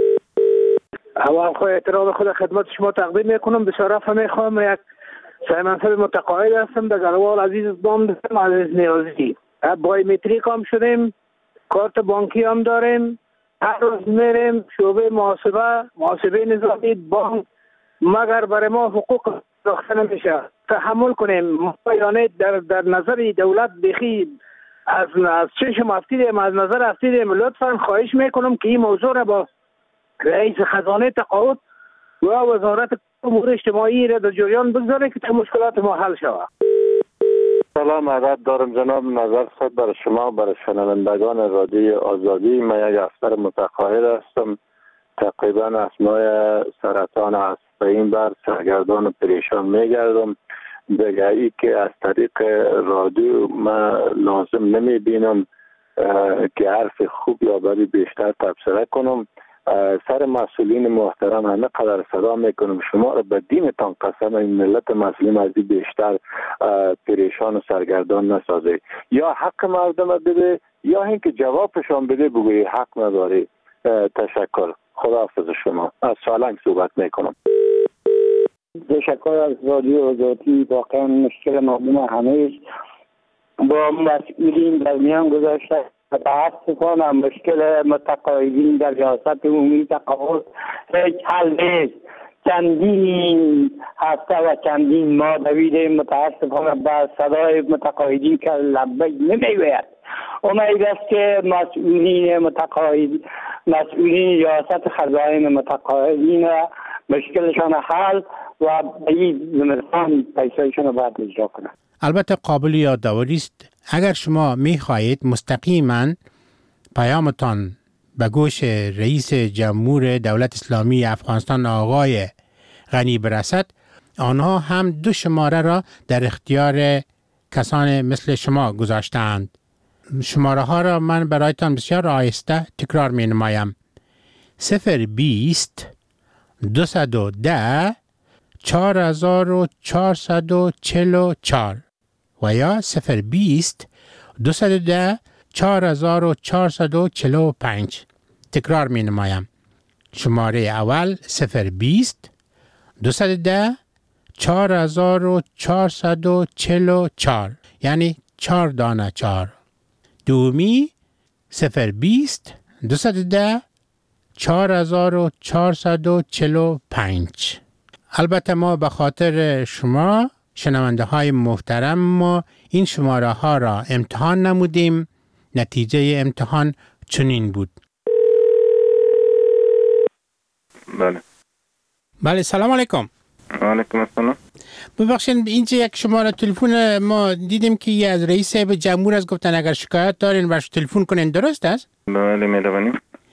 اول خود احترام خود خدمت شما تقدیم میکنم. به شرف میخوام یک صاحب منصب متقاعد هستم در گلوال عزیز بام دارم عزیز نیازی. بایومتریک هم شدیم، کارت بانکی هم داریم، هر روز میریم شعبه محاسبه محاسبه نظامی بانک، مگر برای ما حقوق ساخته نمیشه. تحمل کنیم یعنی در در نظر دولت بخی از از چشم افتیدیم، از نظر افتیدیم. لطفا خواهش میکنم که این موضوع را با رئیس خزانه تقاعد و وزارت امور اجتماعی را در جریان بگذاره که تا مشکلات ما حل شود. سلام عرض دارم جناب نظر صاحب برای شما، برای شنوندگان رادیو آزادی. من یک افسر متقاعد هستم، تقریبا اسمای سرطان است. به این بر سرگردان و پریشان میگردم. دیگه ای که از طریق رادیو من لازم نمی بینم که حرف خوب یا بدی بیشتر تبصره کنم. سر مسئولین محترم همه قدر صدا میکنم شما را به دینتان قسم این ملت مسلم از این بیشتر پریشان و سرگردان نسازه. یا حق مردم بده یا اینکه جوابشان بده بگوی حق نداری. تشکر. خداحافظ شما. از سالنگ صحبت میکنم. تشکر از رادیو آزادی. واقعا مشکل معلوم همه با مسئولین در میان گذاشته. متاسفانه مشکل متقاعدین در ریاست عمومی تقاعد هیچ حل نیست. چندین هفته و چندین ماه دویدیم. متاسفانه با صدای متقاعدین که لبیک نمیگوید. امید است که مسئولین متقاعد مسئولین ریاست خزائن متقاعدین مشکلشان حل و به این زمستان پیسایشان رو باید اجرا کنند. البته قابل یادآوری است اگر شما می خواهید مستقیما پیامتان به گوش رئیس جمهور دولت اسلامی افغانستان آقای غنی برسد، آنها هم دو شماره را در اختیار کسان مثل شما گذاشتند. شماره ها را من برایتان بسیار آهسته تکرار می نمایم. صفر بیست دوصد و ده چهار هزار و چهارصد و چهل و چهار و یا صفر بیست دوصد و ده چهار هزار و چهارصد و چهل و پنج. تکرار می نمایم. شماره اول صفر بیست دوصد و ده چهار هزار و چهارصد و چهل و چهار، یعنی چهار دانه چهار. دومی صفر بیست دوصد و ده چهار هزار و چهارصد و چهل و پنج. البته ما به خاطر شما شنونده های محترم ما این شماره ها را امتحان نمودیم. نتیجه امتحان چنین بود. بله. بله سلام علیکم. علیکم السلام. ببخشید اینجا یک شماره تلفن ما دیدیم که از رئیس صاحب جمهور از گفتن اگر شکایت دارین برش تلفن کنین، درست است؟ بله می‌دونیم.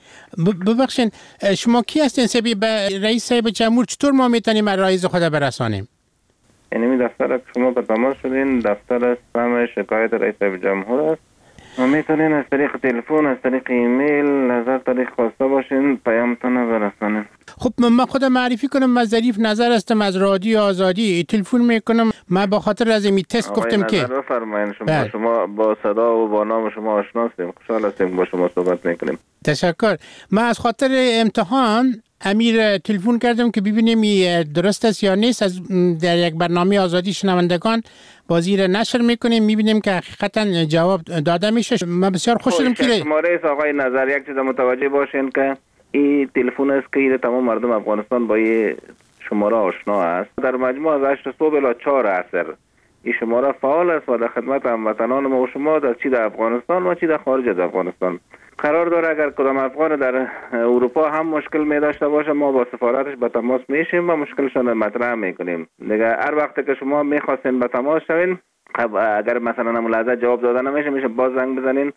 ببخشید شما کی هستین سبی به رئیس صاحب جمهور چطور ما میتونیم رایز خود برسانیم؟ یعنی دفتر شما به تماس شدین، دفتر سهم شکایت رئیس صاحب جمهور است. ما میتونین از طریق تلفن، از طریق ایمیل، از طریق خواسته باشین پیامتون برسانین. خب من خودم معرفی کنم، من ظریف نظر هستم از رادیو آزادی. تلفن میکنم من به خاطر از این تست گفتم که نظر بفرمایید. شما بله. شما با صدا و با نام شما آشنا هستیم. خوشحال هستیم با شما صحبت میکنیم. تشکر. من از خاطر امتحان امیر تلفن کردم که ببینیم درست است یا نیست. از در یک برنامه آزادی شنوندگان بازی نشر میکنیم، میبینیم که حقیقتا جواب داده میشه. من بسیار خوش شدم که شماره آقای نظر یک چیز متوجه باشین که این تلفن است که تمام مردم افغانستان با این شماره آشنا است. در مجموع از هشت صبح الی چهار عصر این شماره فعال است و در خدمت هموطنان ما و شما در چی در افغانستان و چی در خارج از افغانستان قرار داره. اگر کدام افغان در اروپا هم مشکل می داشته باشه ما با سفارتش به تماس میشیم و مشکلشون مطرح میکنیم. دیگه هر وقت که شما میخواستین به تماس شوین، اگر مثلا ملاحظه جواب داده نمیشه میشه باز زنگ بزنین،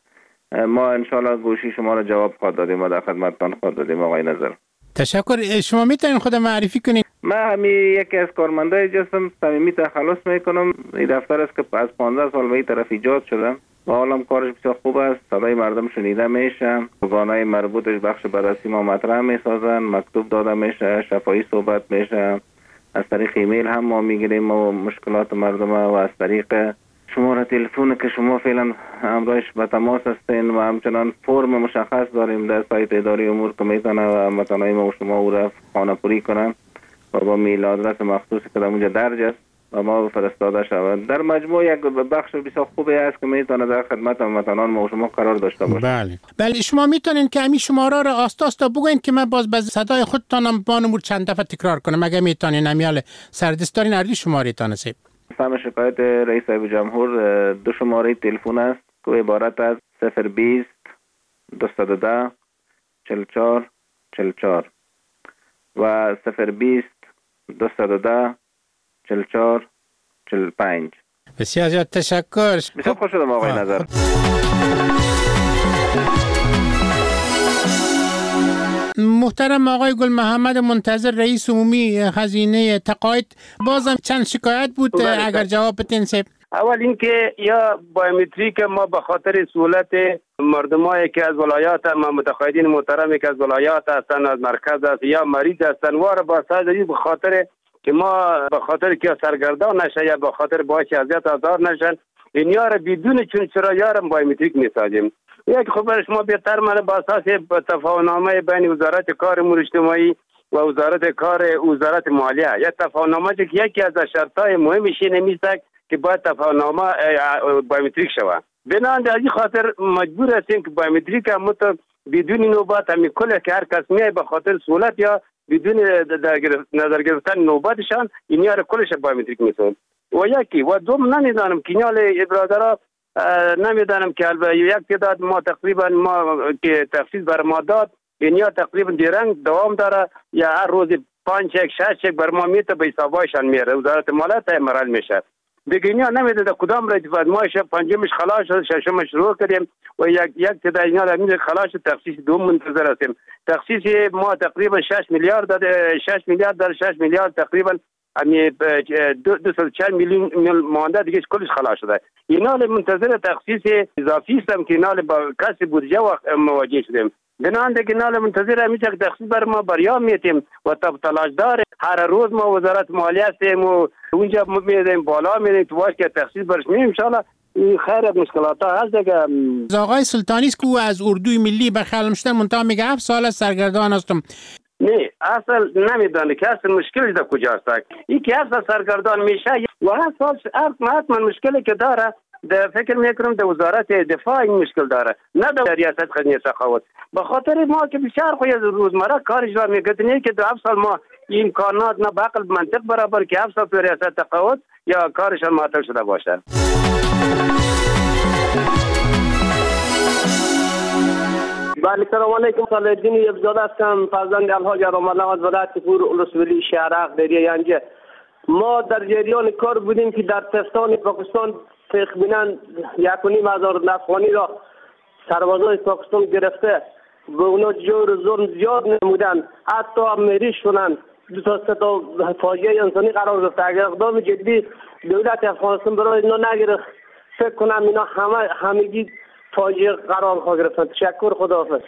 ما انشالله گوشی شما را جواب خواهد دادیم و در خدمتتان خواهد دادیم. آقای نظر تشکر. شما میتونین خود معرفی کنین؟ من همی یکی از کارمندای جسم صمیمی تخلص میکنم. این دفتر است که از پانزده سال به این طرف ایجاد شده و حالم کارش بسیار خوب است. صدای مردم شنیده میشه، ارگانهای مربوطش بخش بررسی ما مطرح میسازن، مکتوب داده میشه، شفاهی صحبت میشه. از طریق ایمیل هم ما میگیریم و مشکلات مردم و از طریق شماره تلفن که شما فعلا همراهش به تماس هستین و همچنان فرم مشخص داریم در سایت اداری امور که میتونه هموطنان ما و شما او را خانه پوری کنن و با میل آدرس مخصوصی که در اونجا درج است و ما فرستاده شود. در مجموع یک بخش بسیار خوبی است که میتونه در خدمت هموطنان ما و شما قرار داشته باشه. بله بله. شما میتونین که همین شماره را آستا آستا بگوین که من باز به صدای خودتانم بانمور چند دفعه تکرار کنم اگه میتونین. امیال سردست دارین اردی شماره تان سیب. سهم شکایت رئیس صاحب جمهور دو شماره تلفن است که عبارت از صفر بیست دوصد و ده چهل و چهار چهل و چهار و صفر بیست دوصد و ده چهل و چهار چهل و پنج. بسیار زیاد تشکر. بسیار خوش شدم آقای نظر. محترم آقای گل محمد منتظر رئیس عمومی خزینه تقاعد، بازم چند شکایت بود اگر جواب بتین سب. اول اینکه یا بایومتریک ما به خاطر سهولت مردمایی که از ولایات ما متقاعدین محترمی که از ولایات هستن، از مرکز است یا مریض هستن واره با سازی به خاطر که ما به خاطر که سرگردان نشه یا به خاطر باعث اذیت آزار نشن این یار بدون چون چرا یارم بایومتریک میسازیم. یک خبر شما بهتر من با اساس تفاهمنامه بین وزارت کار امور اجتماعی و وزارت کار وزارت مالیه یک تفاهمنامه که یکی از شرطای مهمش نمیشه که باید تفاهمنامه بایومتریک شود. بنابراین از این خاطر مجبور هستیم که بایومتریک هم بدون نوبت همین کل که هر کس میای به خاطر سهولت یا بدون نظر گرفتن نوبتشان این یار کلش بایومتریک میسازیم. و یکی و دوم نمیدانم که نیال برادرها نمیدانم که یک تعداد ما تقریبا ما که تخصیص بر ما داد این یا تقریبا دیرنگ دوام داره یا هر روز پنج یک شش یک بر ما میته به حسابایشان میره وزارت مالیات تایمرال میشه دیگه اینا نمیده کدام را اتفاق ماش پنجمش خلاص شد ششمش شروع کردیم و یک یک تعداد اینا را میده خلاص تخصیص دوم منتظر هستیم. تخصیص ما تقریبا شش میلیارد داده شش میلیارد در شش میلیارد تقریبا امی دویست و چهل میلیون مانده دیگه کلش خلاص شده. اینا منتظر تخصیص اضافی هستم که اینا با کسب بودجه مواجه شدیم. بنابراین دیگه اینا منتظر همیشه که تخصیص بر ما بریا میتیم و تب تلاش داره هر روز ما وزارت مالیه هستیم و اونجا میدیم بالا میدیم تو باش که تخصیص برش میدیم ان شاء الله خیر مشکلات ها هست دیگه. آقای سلطانی است که او از اردوی ملی بخیال مشتن منتها میگه هفت سال از سرگردان هستم. نه اصل نمیدانه که اصل مشکلی در کجاست. این که اصل سرگردان میشه و اصل حتما مشکلی که داره در فکر میکنم در وزارت دفاع این مشکل داره نه در ریاست خزینه سخاوت. به خاطر ما که بسیار خوی از روزمره کارش را میگذنی که دو هفت سال ما این امکانات نه بعقل منطق برابر که هفت سال تو ریاست تقاوت یا کارشان معطل شده باشه. بله سلام علیکم. صالح‌الدین یبزاده هستم فرزند الحاج رام از ولایت پور ولسوالی شهرک دریای ینجه. ما در جریان کار بودیم که در تفتان پاکستان تقریبا یک و نیم هزار افغانی را سربازای پاکستان گرفته و اونا جور و ظلم زیاد نمودن حتی مریش شدن دو تا سه تا فاجعه انسانی قرار گرفته. اگر اقدام جدی دولت افغانستان برای اینا نگرفت فکر کنم اینا همه همگی فاجعه قرار خواهد گرفتن. تشکر خداحافظ.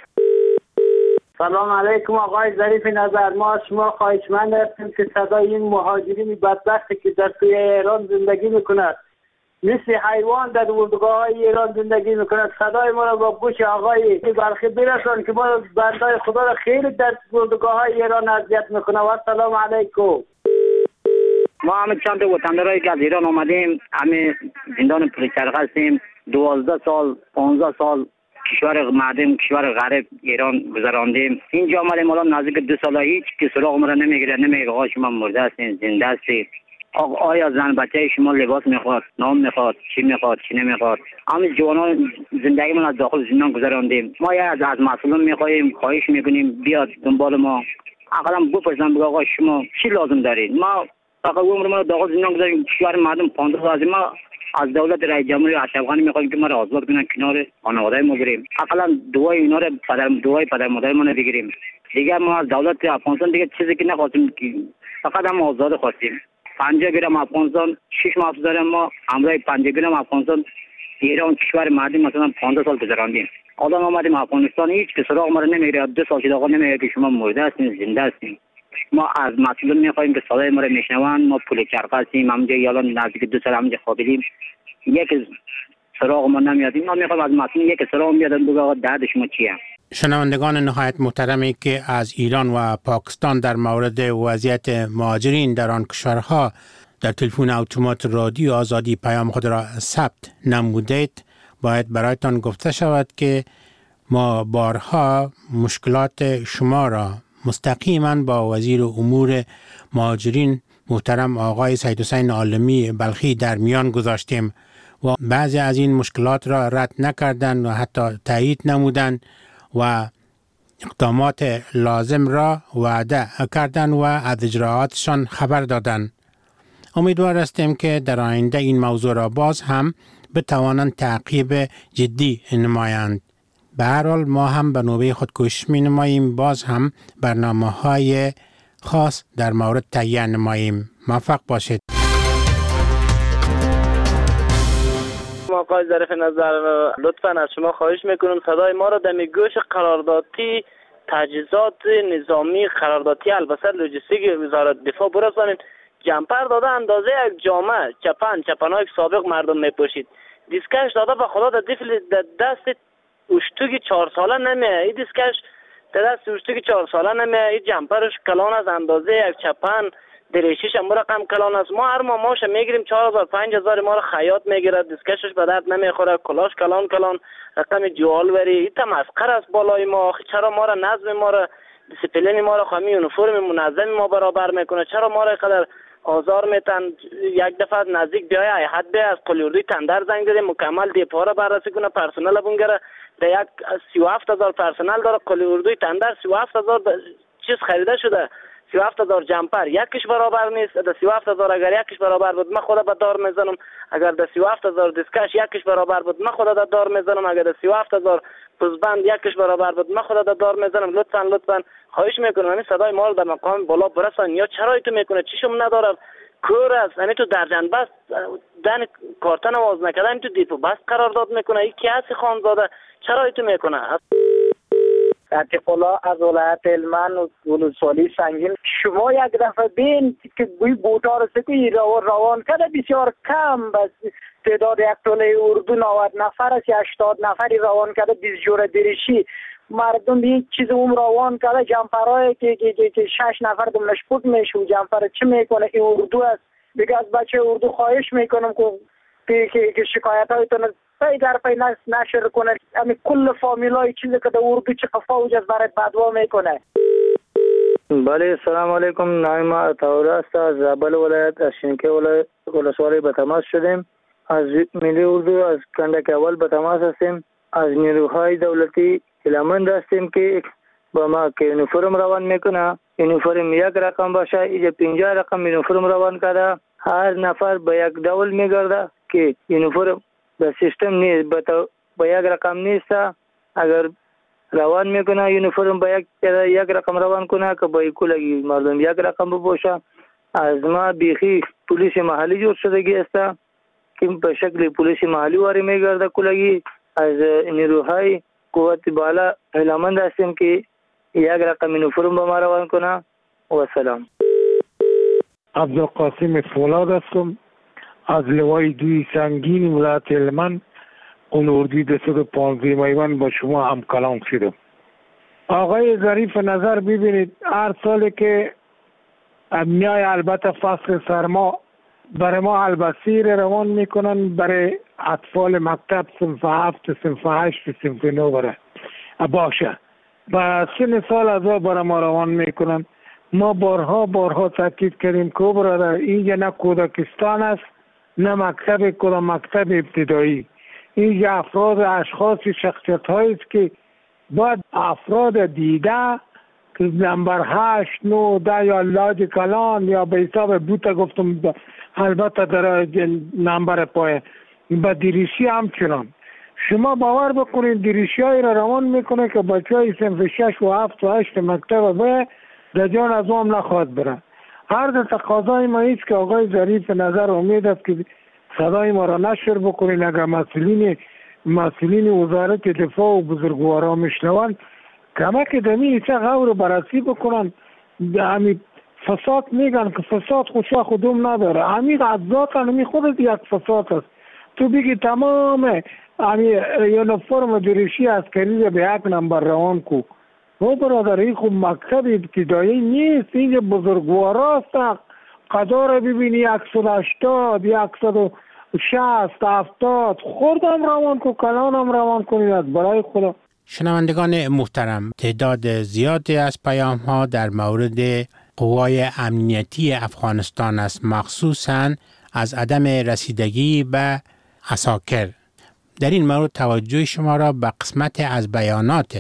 سلام علیکم آقای ظریف نظر. ما از شما خواهشمند هستیم که صدای این مهاجرین بدبختی که در توی ایران زندگی میکنند مثل حیوان در اردوگاه های ایران زندگی میکنند صدای ما را با گوش آقای بلخی برسان که ما بندای خدا را خیلی در اردوگاه های ایران اذیت میکنه. و سلام علیکم. ما همه چند وطندارایی که از ایران آمدیم همه زندان پلیچرخ هستیم. دوازده سال پانزده سال کشور مردم کشور غریب ایران گذراندیم. اینجا آمدیم الان نزدیک دو سال هیچ که سراغ ما را نمیگیره نمیگه آقا شما مرده هستین زنده هستید. آقا آیا زن بچه شما لباس میخواد نام میخواد چی میخواد چی نمیخواد. همه جوانان زندگی ما از داخل زندان گذراندیم. ما یا از از مسئولان میخواهیم خواهش میکنیم بیاد دنبال ما اقلا بپرسن بگه آقا شما چی لازم دارید. ما آقا عمر ما داخل زندان گذاریم کشور مردم پانزده سال ما از دولت رئیس جمهوری اشرف غنی میخوایم که ما را آزاد کنن کنار خانواده ما بریم اقلا دعای اینا را پدر دعای پدر مادر ما بگیریم. دیگه ما از دولت افغانستان دیگه چیزی که نخواستیم که فقط هم آزاد خواستیم. پنجاه گرم افغانستان شش ماه داریم ما همراه پنجاه گرم افغانستان ایران کشور مردم مثلا پانزده سال گذراندیم. الان آمدیم افغانستان هیچ که سراغ ما را نمیگیره. دو سال شده آقا نمیگه که شما مرده هستین زنده هستین. ما از مسئولان میخوایم که صدای ما را میشنوند. ما پول چرخ هستیم همونجا الان نزدیک دو سال همونجا خوابیدیم یک سراغ ما نمیاد. ما میخوایم از مسئولین یک سراغ میاد بگه آقا درد شما چیه. شنوندگان نهایت محترمی که از ایران و پاکستان در مورد وضعیت مهاجرین در آن کشورها در تلفن اتومات رادیو آزادی پیام خود را ثبت نمودید باید برایتان گفته شود که ما بارها مشکلات شما را مستقیما با وزیر امور مهاجرین محترم آقای سید حسین عالمی بلخی در میان گذاشتیم و بعضی از این مشکلات را رد نکردند و حتی تایید نمودند و اقدامات لازم را وعده کردند و از اجراعاتشان خبر دادند. امیدوار هستیم که در آینده این موضوع را باز هم بتوانند تعقیب جدی نمایند. به هر حال ما هم به نوبه خود کوشش می نماییم باز هم برنامه های خاص در مورد تهیه نماییم. موفق باشید. آقای ظریف نظر، لطفا از شما خواهش میکنم صدای ما را در گوش قراردادی تجهیزات نظامی، قراردادی البته لوجستیک وزارت دفاع برسانید. جمپر داده اندازه یک جامعه، چپن چپنای سابق مردم میپوشید. دیسکش داده به خدا در دست اشتوگی چهار ساله نمیه. این دیسکش در دست اشتوگی چهار ساله نمیه. این جمپرش کلان از اندازه یک چپن، دریشیش هم رقم کلان است. ما هر ماه ماش میگیریم چهار هزار پنج هزار، ما رو خیاط میگیره، دیسکشش به درد نمیخوره، کلاش کلان کلان، رقم جوال وری. این تمسخر است بالای ما. چرا ما را نظم ما را، دیسپلین ما را، خمی یونیفرم منظم ما برابر میکنه؟ چرا ما را قدر آزار میتن؟ یک دفعه نزدیک بیای حد به از قلیوردی تندر زنگ زدیم مکمل دیپا را بررسی کنه، پرسنل بونگره در یک سی و هفت هزار پرسنل داره. قلیوردی تندر سی و هفت هزار چیز خریده شده، سی و هفت هزار جمپر یکیش برابر نیست. در سی و هفت هزار اگر یکیش برابر بود من خدا به دار میزنم. اگر در سی و هفت هزار دیسکش یکیش برابر بود من خدا در دار میزنم. اگر در سی و هفت هزار پوزبند یکیش برابر بود من خدا در دار میزنم. لطفا لطفا خواهش میکنم این صدای ما رو در مقام بالا برسان. یا چرا تو میکنه چیشم نداره، کور است، یعنی تو درجن بست دن کارتن آواز نکردن، تو دیپو بست قرار داد میکنه. این کی هستی خانزاده؟ چرا تو میکنه؟ عتیق الله از ولایت هلمند و ولسوالی سنگین. شما یک دفعه بین که بوی بوتا رو سکوی روان کرده بسیار کم، بس تعداد یک توله اردو نود نفر است، هشتاد نفری روان کرده، بیست جور دریشی. مردم به چیز اون روان کرده، جمپرهای که که که, که شش نفر دمش پود میشه. جمپر چه میکنه؟ این اردو است. دیگه از بچه اردو خواهش میکنم که که که شکایت هایتون پی در پی نشر کنه. همین کل فامیلای چیزی که در اردو چه قفاوج از برای بدوا میکنه. بله سلام علیکم. نام ما عطاالله است، از زابل ولایت از شینکه ولایت ولسوالی به تماس شدیم. از ملی اردو از کندک اول به تماس هستیم. از نیروهای دولتی هلمند هستیم که با ما که یونیفرم روان میکنه. یونیفرم یک رقم باشه، اینجا پنجاه رقم یونیفرم روان کرده. هر نفر به یک دول میگرده که یونیفرم به سیستم نیست، به یک رقم نیست. اگر روان میکنه یونیفرم به یک یک رقم روان کنه که با کلگی مردم یک رقم بپوشه. از ما بیخی پلیس محلی جور شدگی است که به شکل پلیس محلی واری میگرده کلگی. از نیروهای قوت بالا هلمند هستیم که یک رقم یونیفرم به ما روان کنه. و سلام. عبدالقاسم فولاد هستم از لوای دوی سنگین ولایت هلمند. اون اردوی دویست و پانزده میوان با شما هم کلام شدم. آقای ظریف نظر ببینید، هر سالی که میای البته فصل سرما برای ما البسیر روان میکنن برای اطفال مکتب صنف هفت، صنف هشت، صنف نو برای باشه و سن سال از برای ما روان میکنن. ما بارها بارها تاکید کردیم که برادر اینجا نه کودکستان است نه مکتب کدام مکتب ابتدایی. اینجا افراد اشخاص شخصیت هایی است که باید افراد دیده که نمبر هشت نو ده یا لاج کلان یا به حساب بوتا گفتم البته در نمبر پای با دریشی همچنان. شما باور بکنید دریشی های را روان میکنه که بچه های صنف شش و هفت و هشت مکتب به در جان از هم نخواهد برن. هر تقاضای ما ایست که آقای ظریف نظر امید است که صدای ما را نشر بکنین. اگر مسئولین مسئولین وزارت دفاع و بزرگوارا میشنوند کمک دمی ایسا غور بررسی بکنن. همی فساد میگن که فساد خوشا خودم نداره، همی ذات همی خودت یک فساد است. تو بگی تمام همی یونیفرم دریشی عسکری به یک نمبر روان کو. او برادر این خوب مکتب ابتدایی نیست، اینجا بزرگوارا است. قدار ببینی یکصد و هشتاد، یکصد و شصت، هفتاد خوردم روان کو، کلانم روان کنید از برای خدا. شنوندگان محترم، تعداد زیادی از پیام ها در مورد قوای امنیتی افغانستان است، مخصوصاً از عدم رسیدگی به عساکر. در این مورد توجه شما را به قسمت از بیانات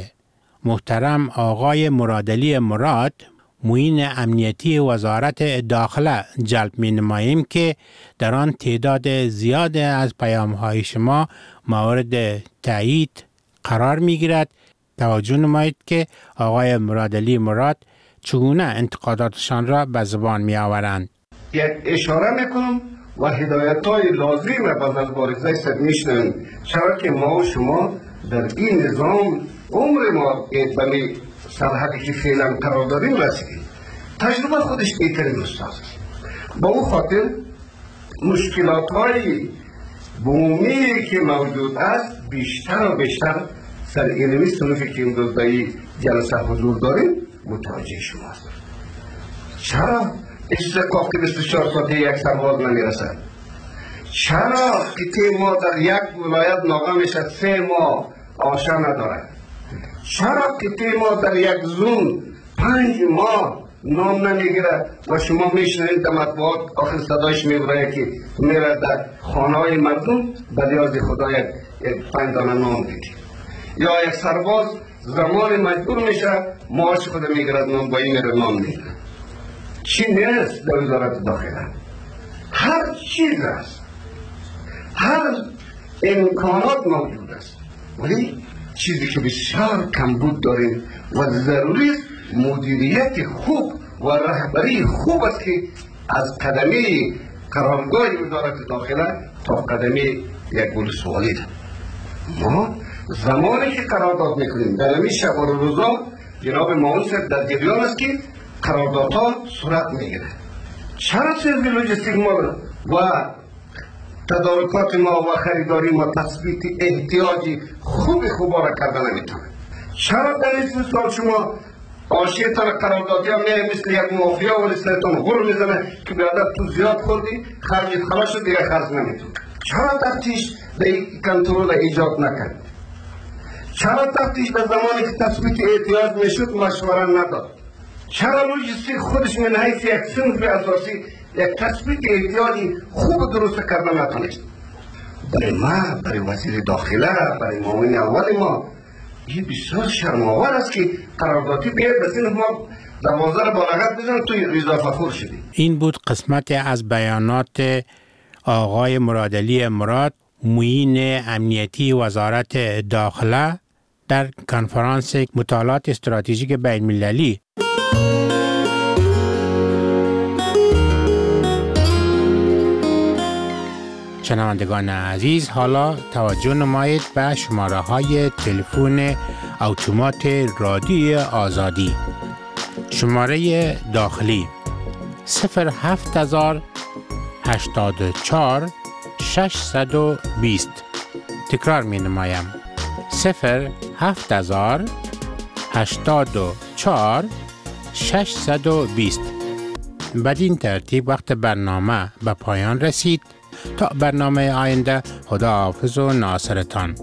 محترم آقای مرادعلی مراد، معین امنیتی وزارت داخله جلب می نماییم که در آن تعداد زیاد از پیام های شما مورد تایید قرار می گیرد. توجه نمایید که آقای مرادعلی مراد چگونه انتقاداتشان را به زبان می آورند. یک اشاره میکنم و هدایت های لازم را از مبارزه صد میشنویم. چرا که ما و شما در این نظام عمر ما به سرحدی که فعلا قرار داریم رسیدیم. تجربه خودش بهترین استاد است. با او خاطر مشکلات های بومی که موجود است بیشتر و بیشتر سر علمی صنفی که امروز در این جلسه حضور داریم متوجه شماست. چرا استحقاق بیست و چهار ساعته یک سرباز نمیرسد؟ چرا که ما در یک ولایت ناقه میشد سه ماه آشا ندارد؟ چرا که ما در یک زون پنج ماه نام نمیگیره و شما میشنید در مطبوعات آخر صدایش میبره که میره در خانه های مردم به نیاز خدا یک پنج دانه نام دیدی؟ یا یک سرباز زمان مجبور میشه معاش خود میگیرد نام با این میره نام میگیره. چی نیست در وزارت داخله؟ هر چیز است، هر امکانات موجود است، ولی چیزی که بسیار کمبود داریم و ضروری است مدیریت خوب و رهبری خوب است که از قدمی قرارگاه وزارت داخله تا قدمی یک ولسوالی ده. ما زمانی که قرارداد میکنیم در همین شب و روزا جناب معاون صاحب در جریان است که قراردادها صورت میگیره. چرا سروی لوجستیک ما و تدارکات ما و خریداری ما تثبیت احتیاجی خوب خوبا را کرده نمیتونه؟ چرا در این سال شما آشیتان قراردادی هم میره مثل یک مافیا و لسلتان غر میزنه که بیادر تو زیاد خوردی خرجت خلاص شد دیگه خرج نمیتونه؟ چرا تفتیش در کنترول ایجاد نکرد؟ چرا تفتیش در زمانی که تثبیت احتیاج میشد مشوره نداد؟ چرا لوجستیک خودش من حیث یک صنف اساسی یک تثبیت احتیاجی خوب درست کردن نتونست؟ برای ما، برای وزیر داخله، برای معاون اول ما این بسیار شرم‌آور است که قراردادی بیاید به صنف ما دوازده را با لغت بزنه توی اضافه خور شدیم. این بود قسمت از بیانات آقای مرادعلی مراد، معین امنیتی وزارت داخله در کنفرانس مطالعات استراتژیک بین المللی. شنوندگان عزیز، حالا توجه نمایید به شماره های تلفن اتومات رادیوی آزادی. شماره داخلی صفر هفت هزار هشتاد و چهار ششصد و بیست. تکرار می نمایم صفر هفت هزار هشتاد و چهار ششصد و بیست. بدین ترتیب وقت برنامه به پایان رسید. تا برنامه آینده، خدا حافظ و ناصرتان.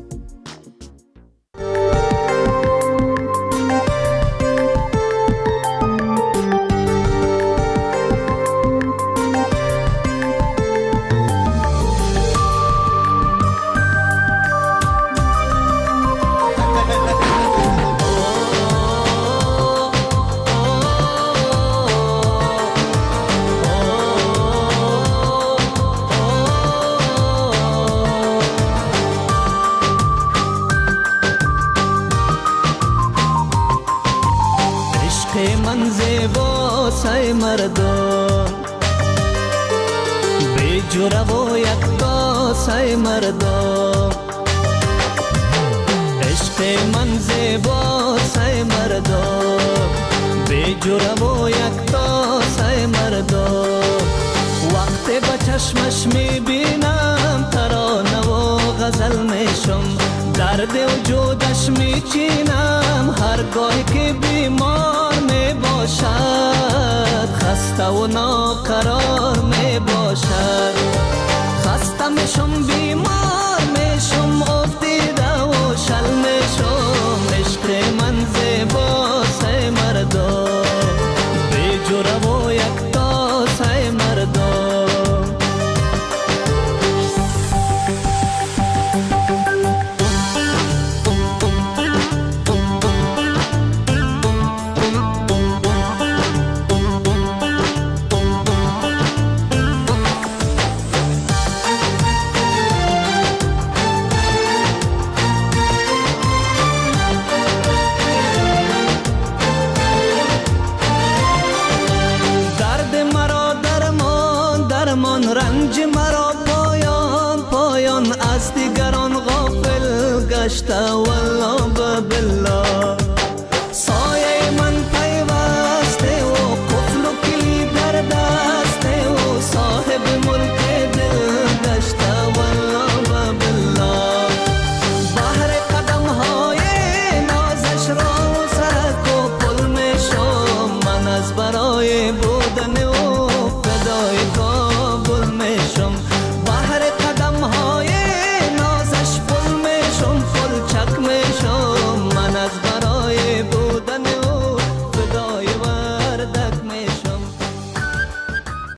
مردم به جوره و یک تاسه مردم، عشق من زیباسه مردم به جوره و یک تاسه مردم. وقتی به چشمش میبینم ترانه و غزل میشم، درد وجودش میچینم هرگاهی که بیمار میباشد، خسته و ناقرار میباشد. خسته میشم بیمار میشم افتیده و شل میشم، عشق من زیباسه مردم به جوره و یک تاسه مردم. رنج مرا پایان پایان از دیگران غافل گشته والله به بالله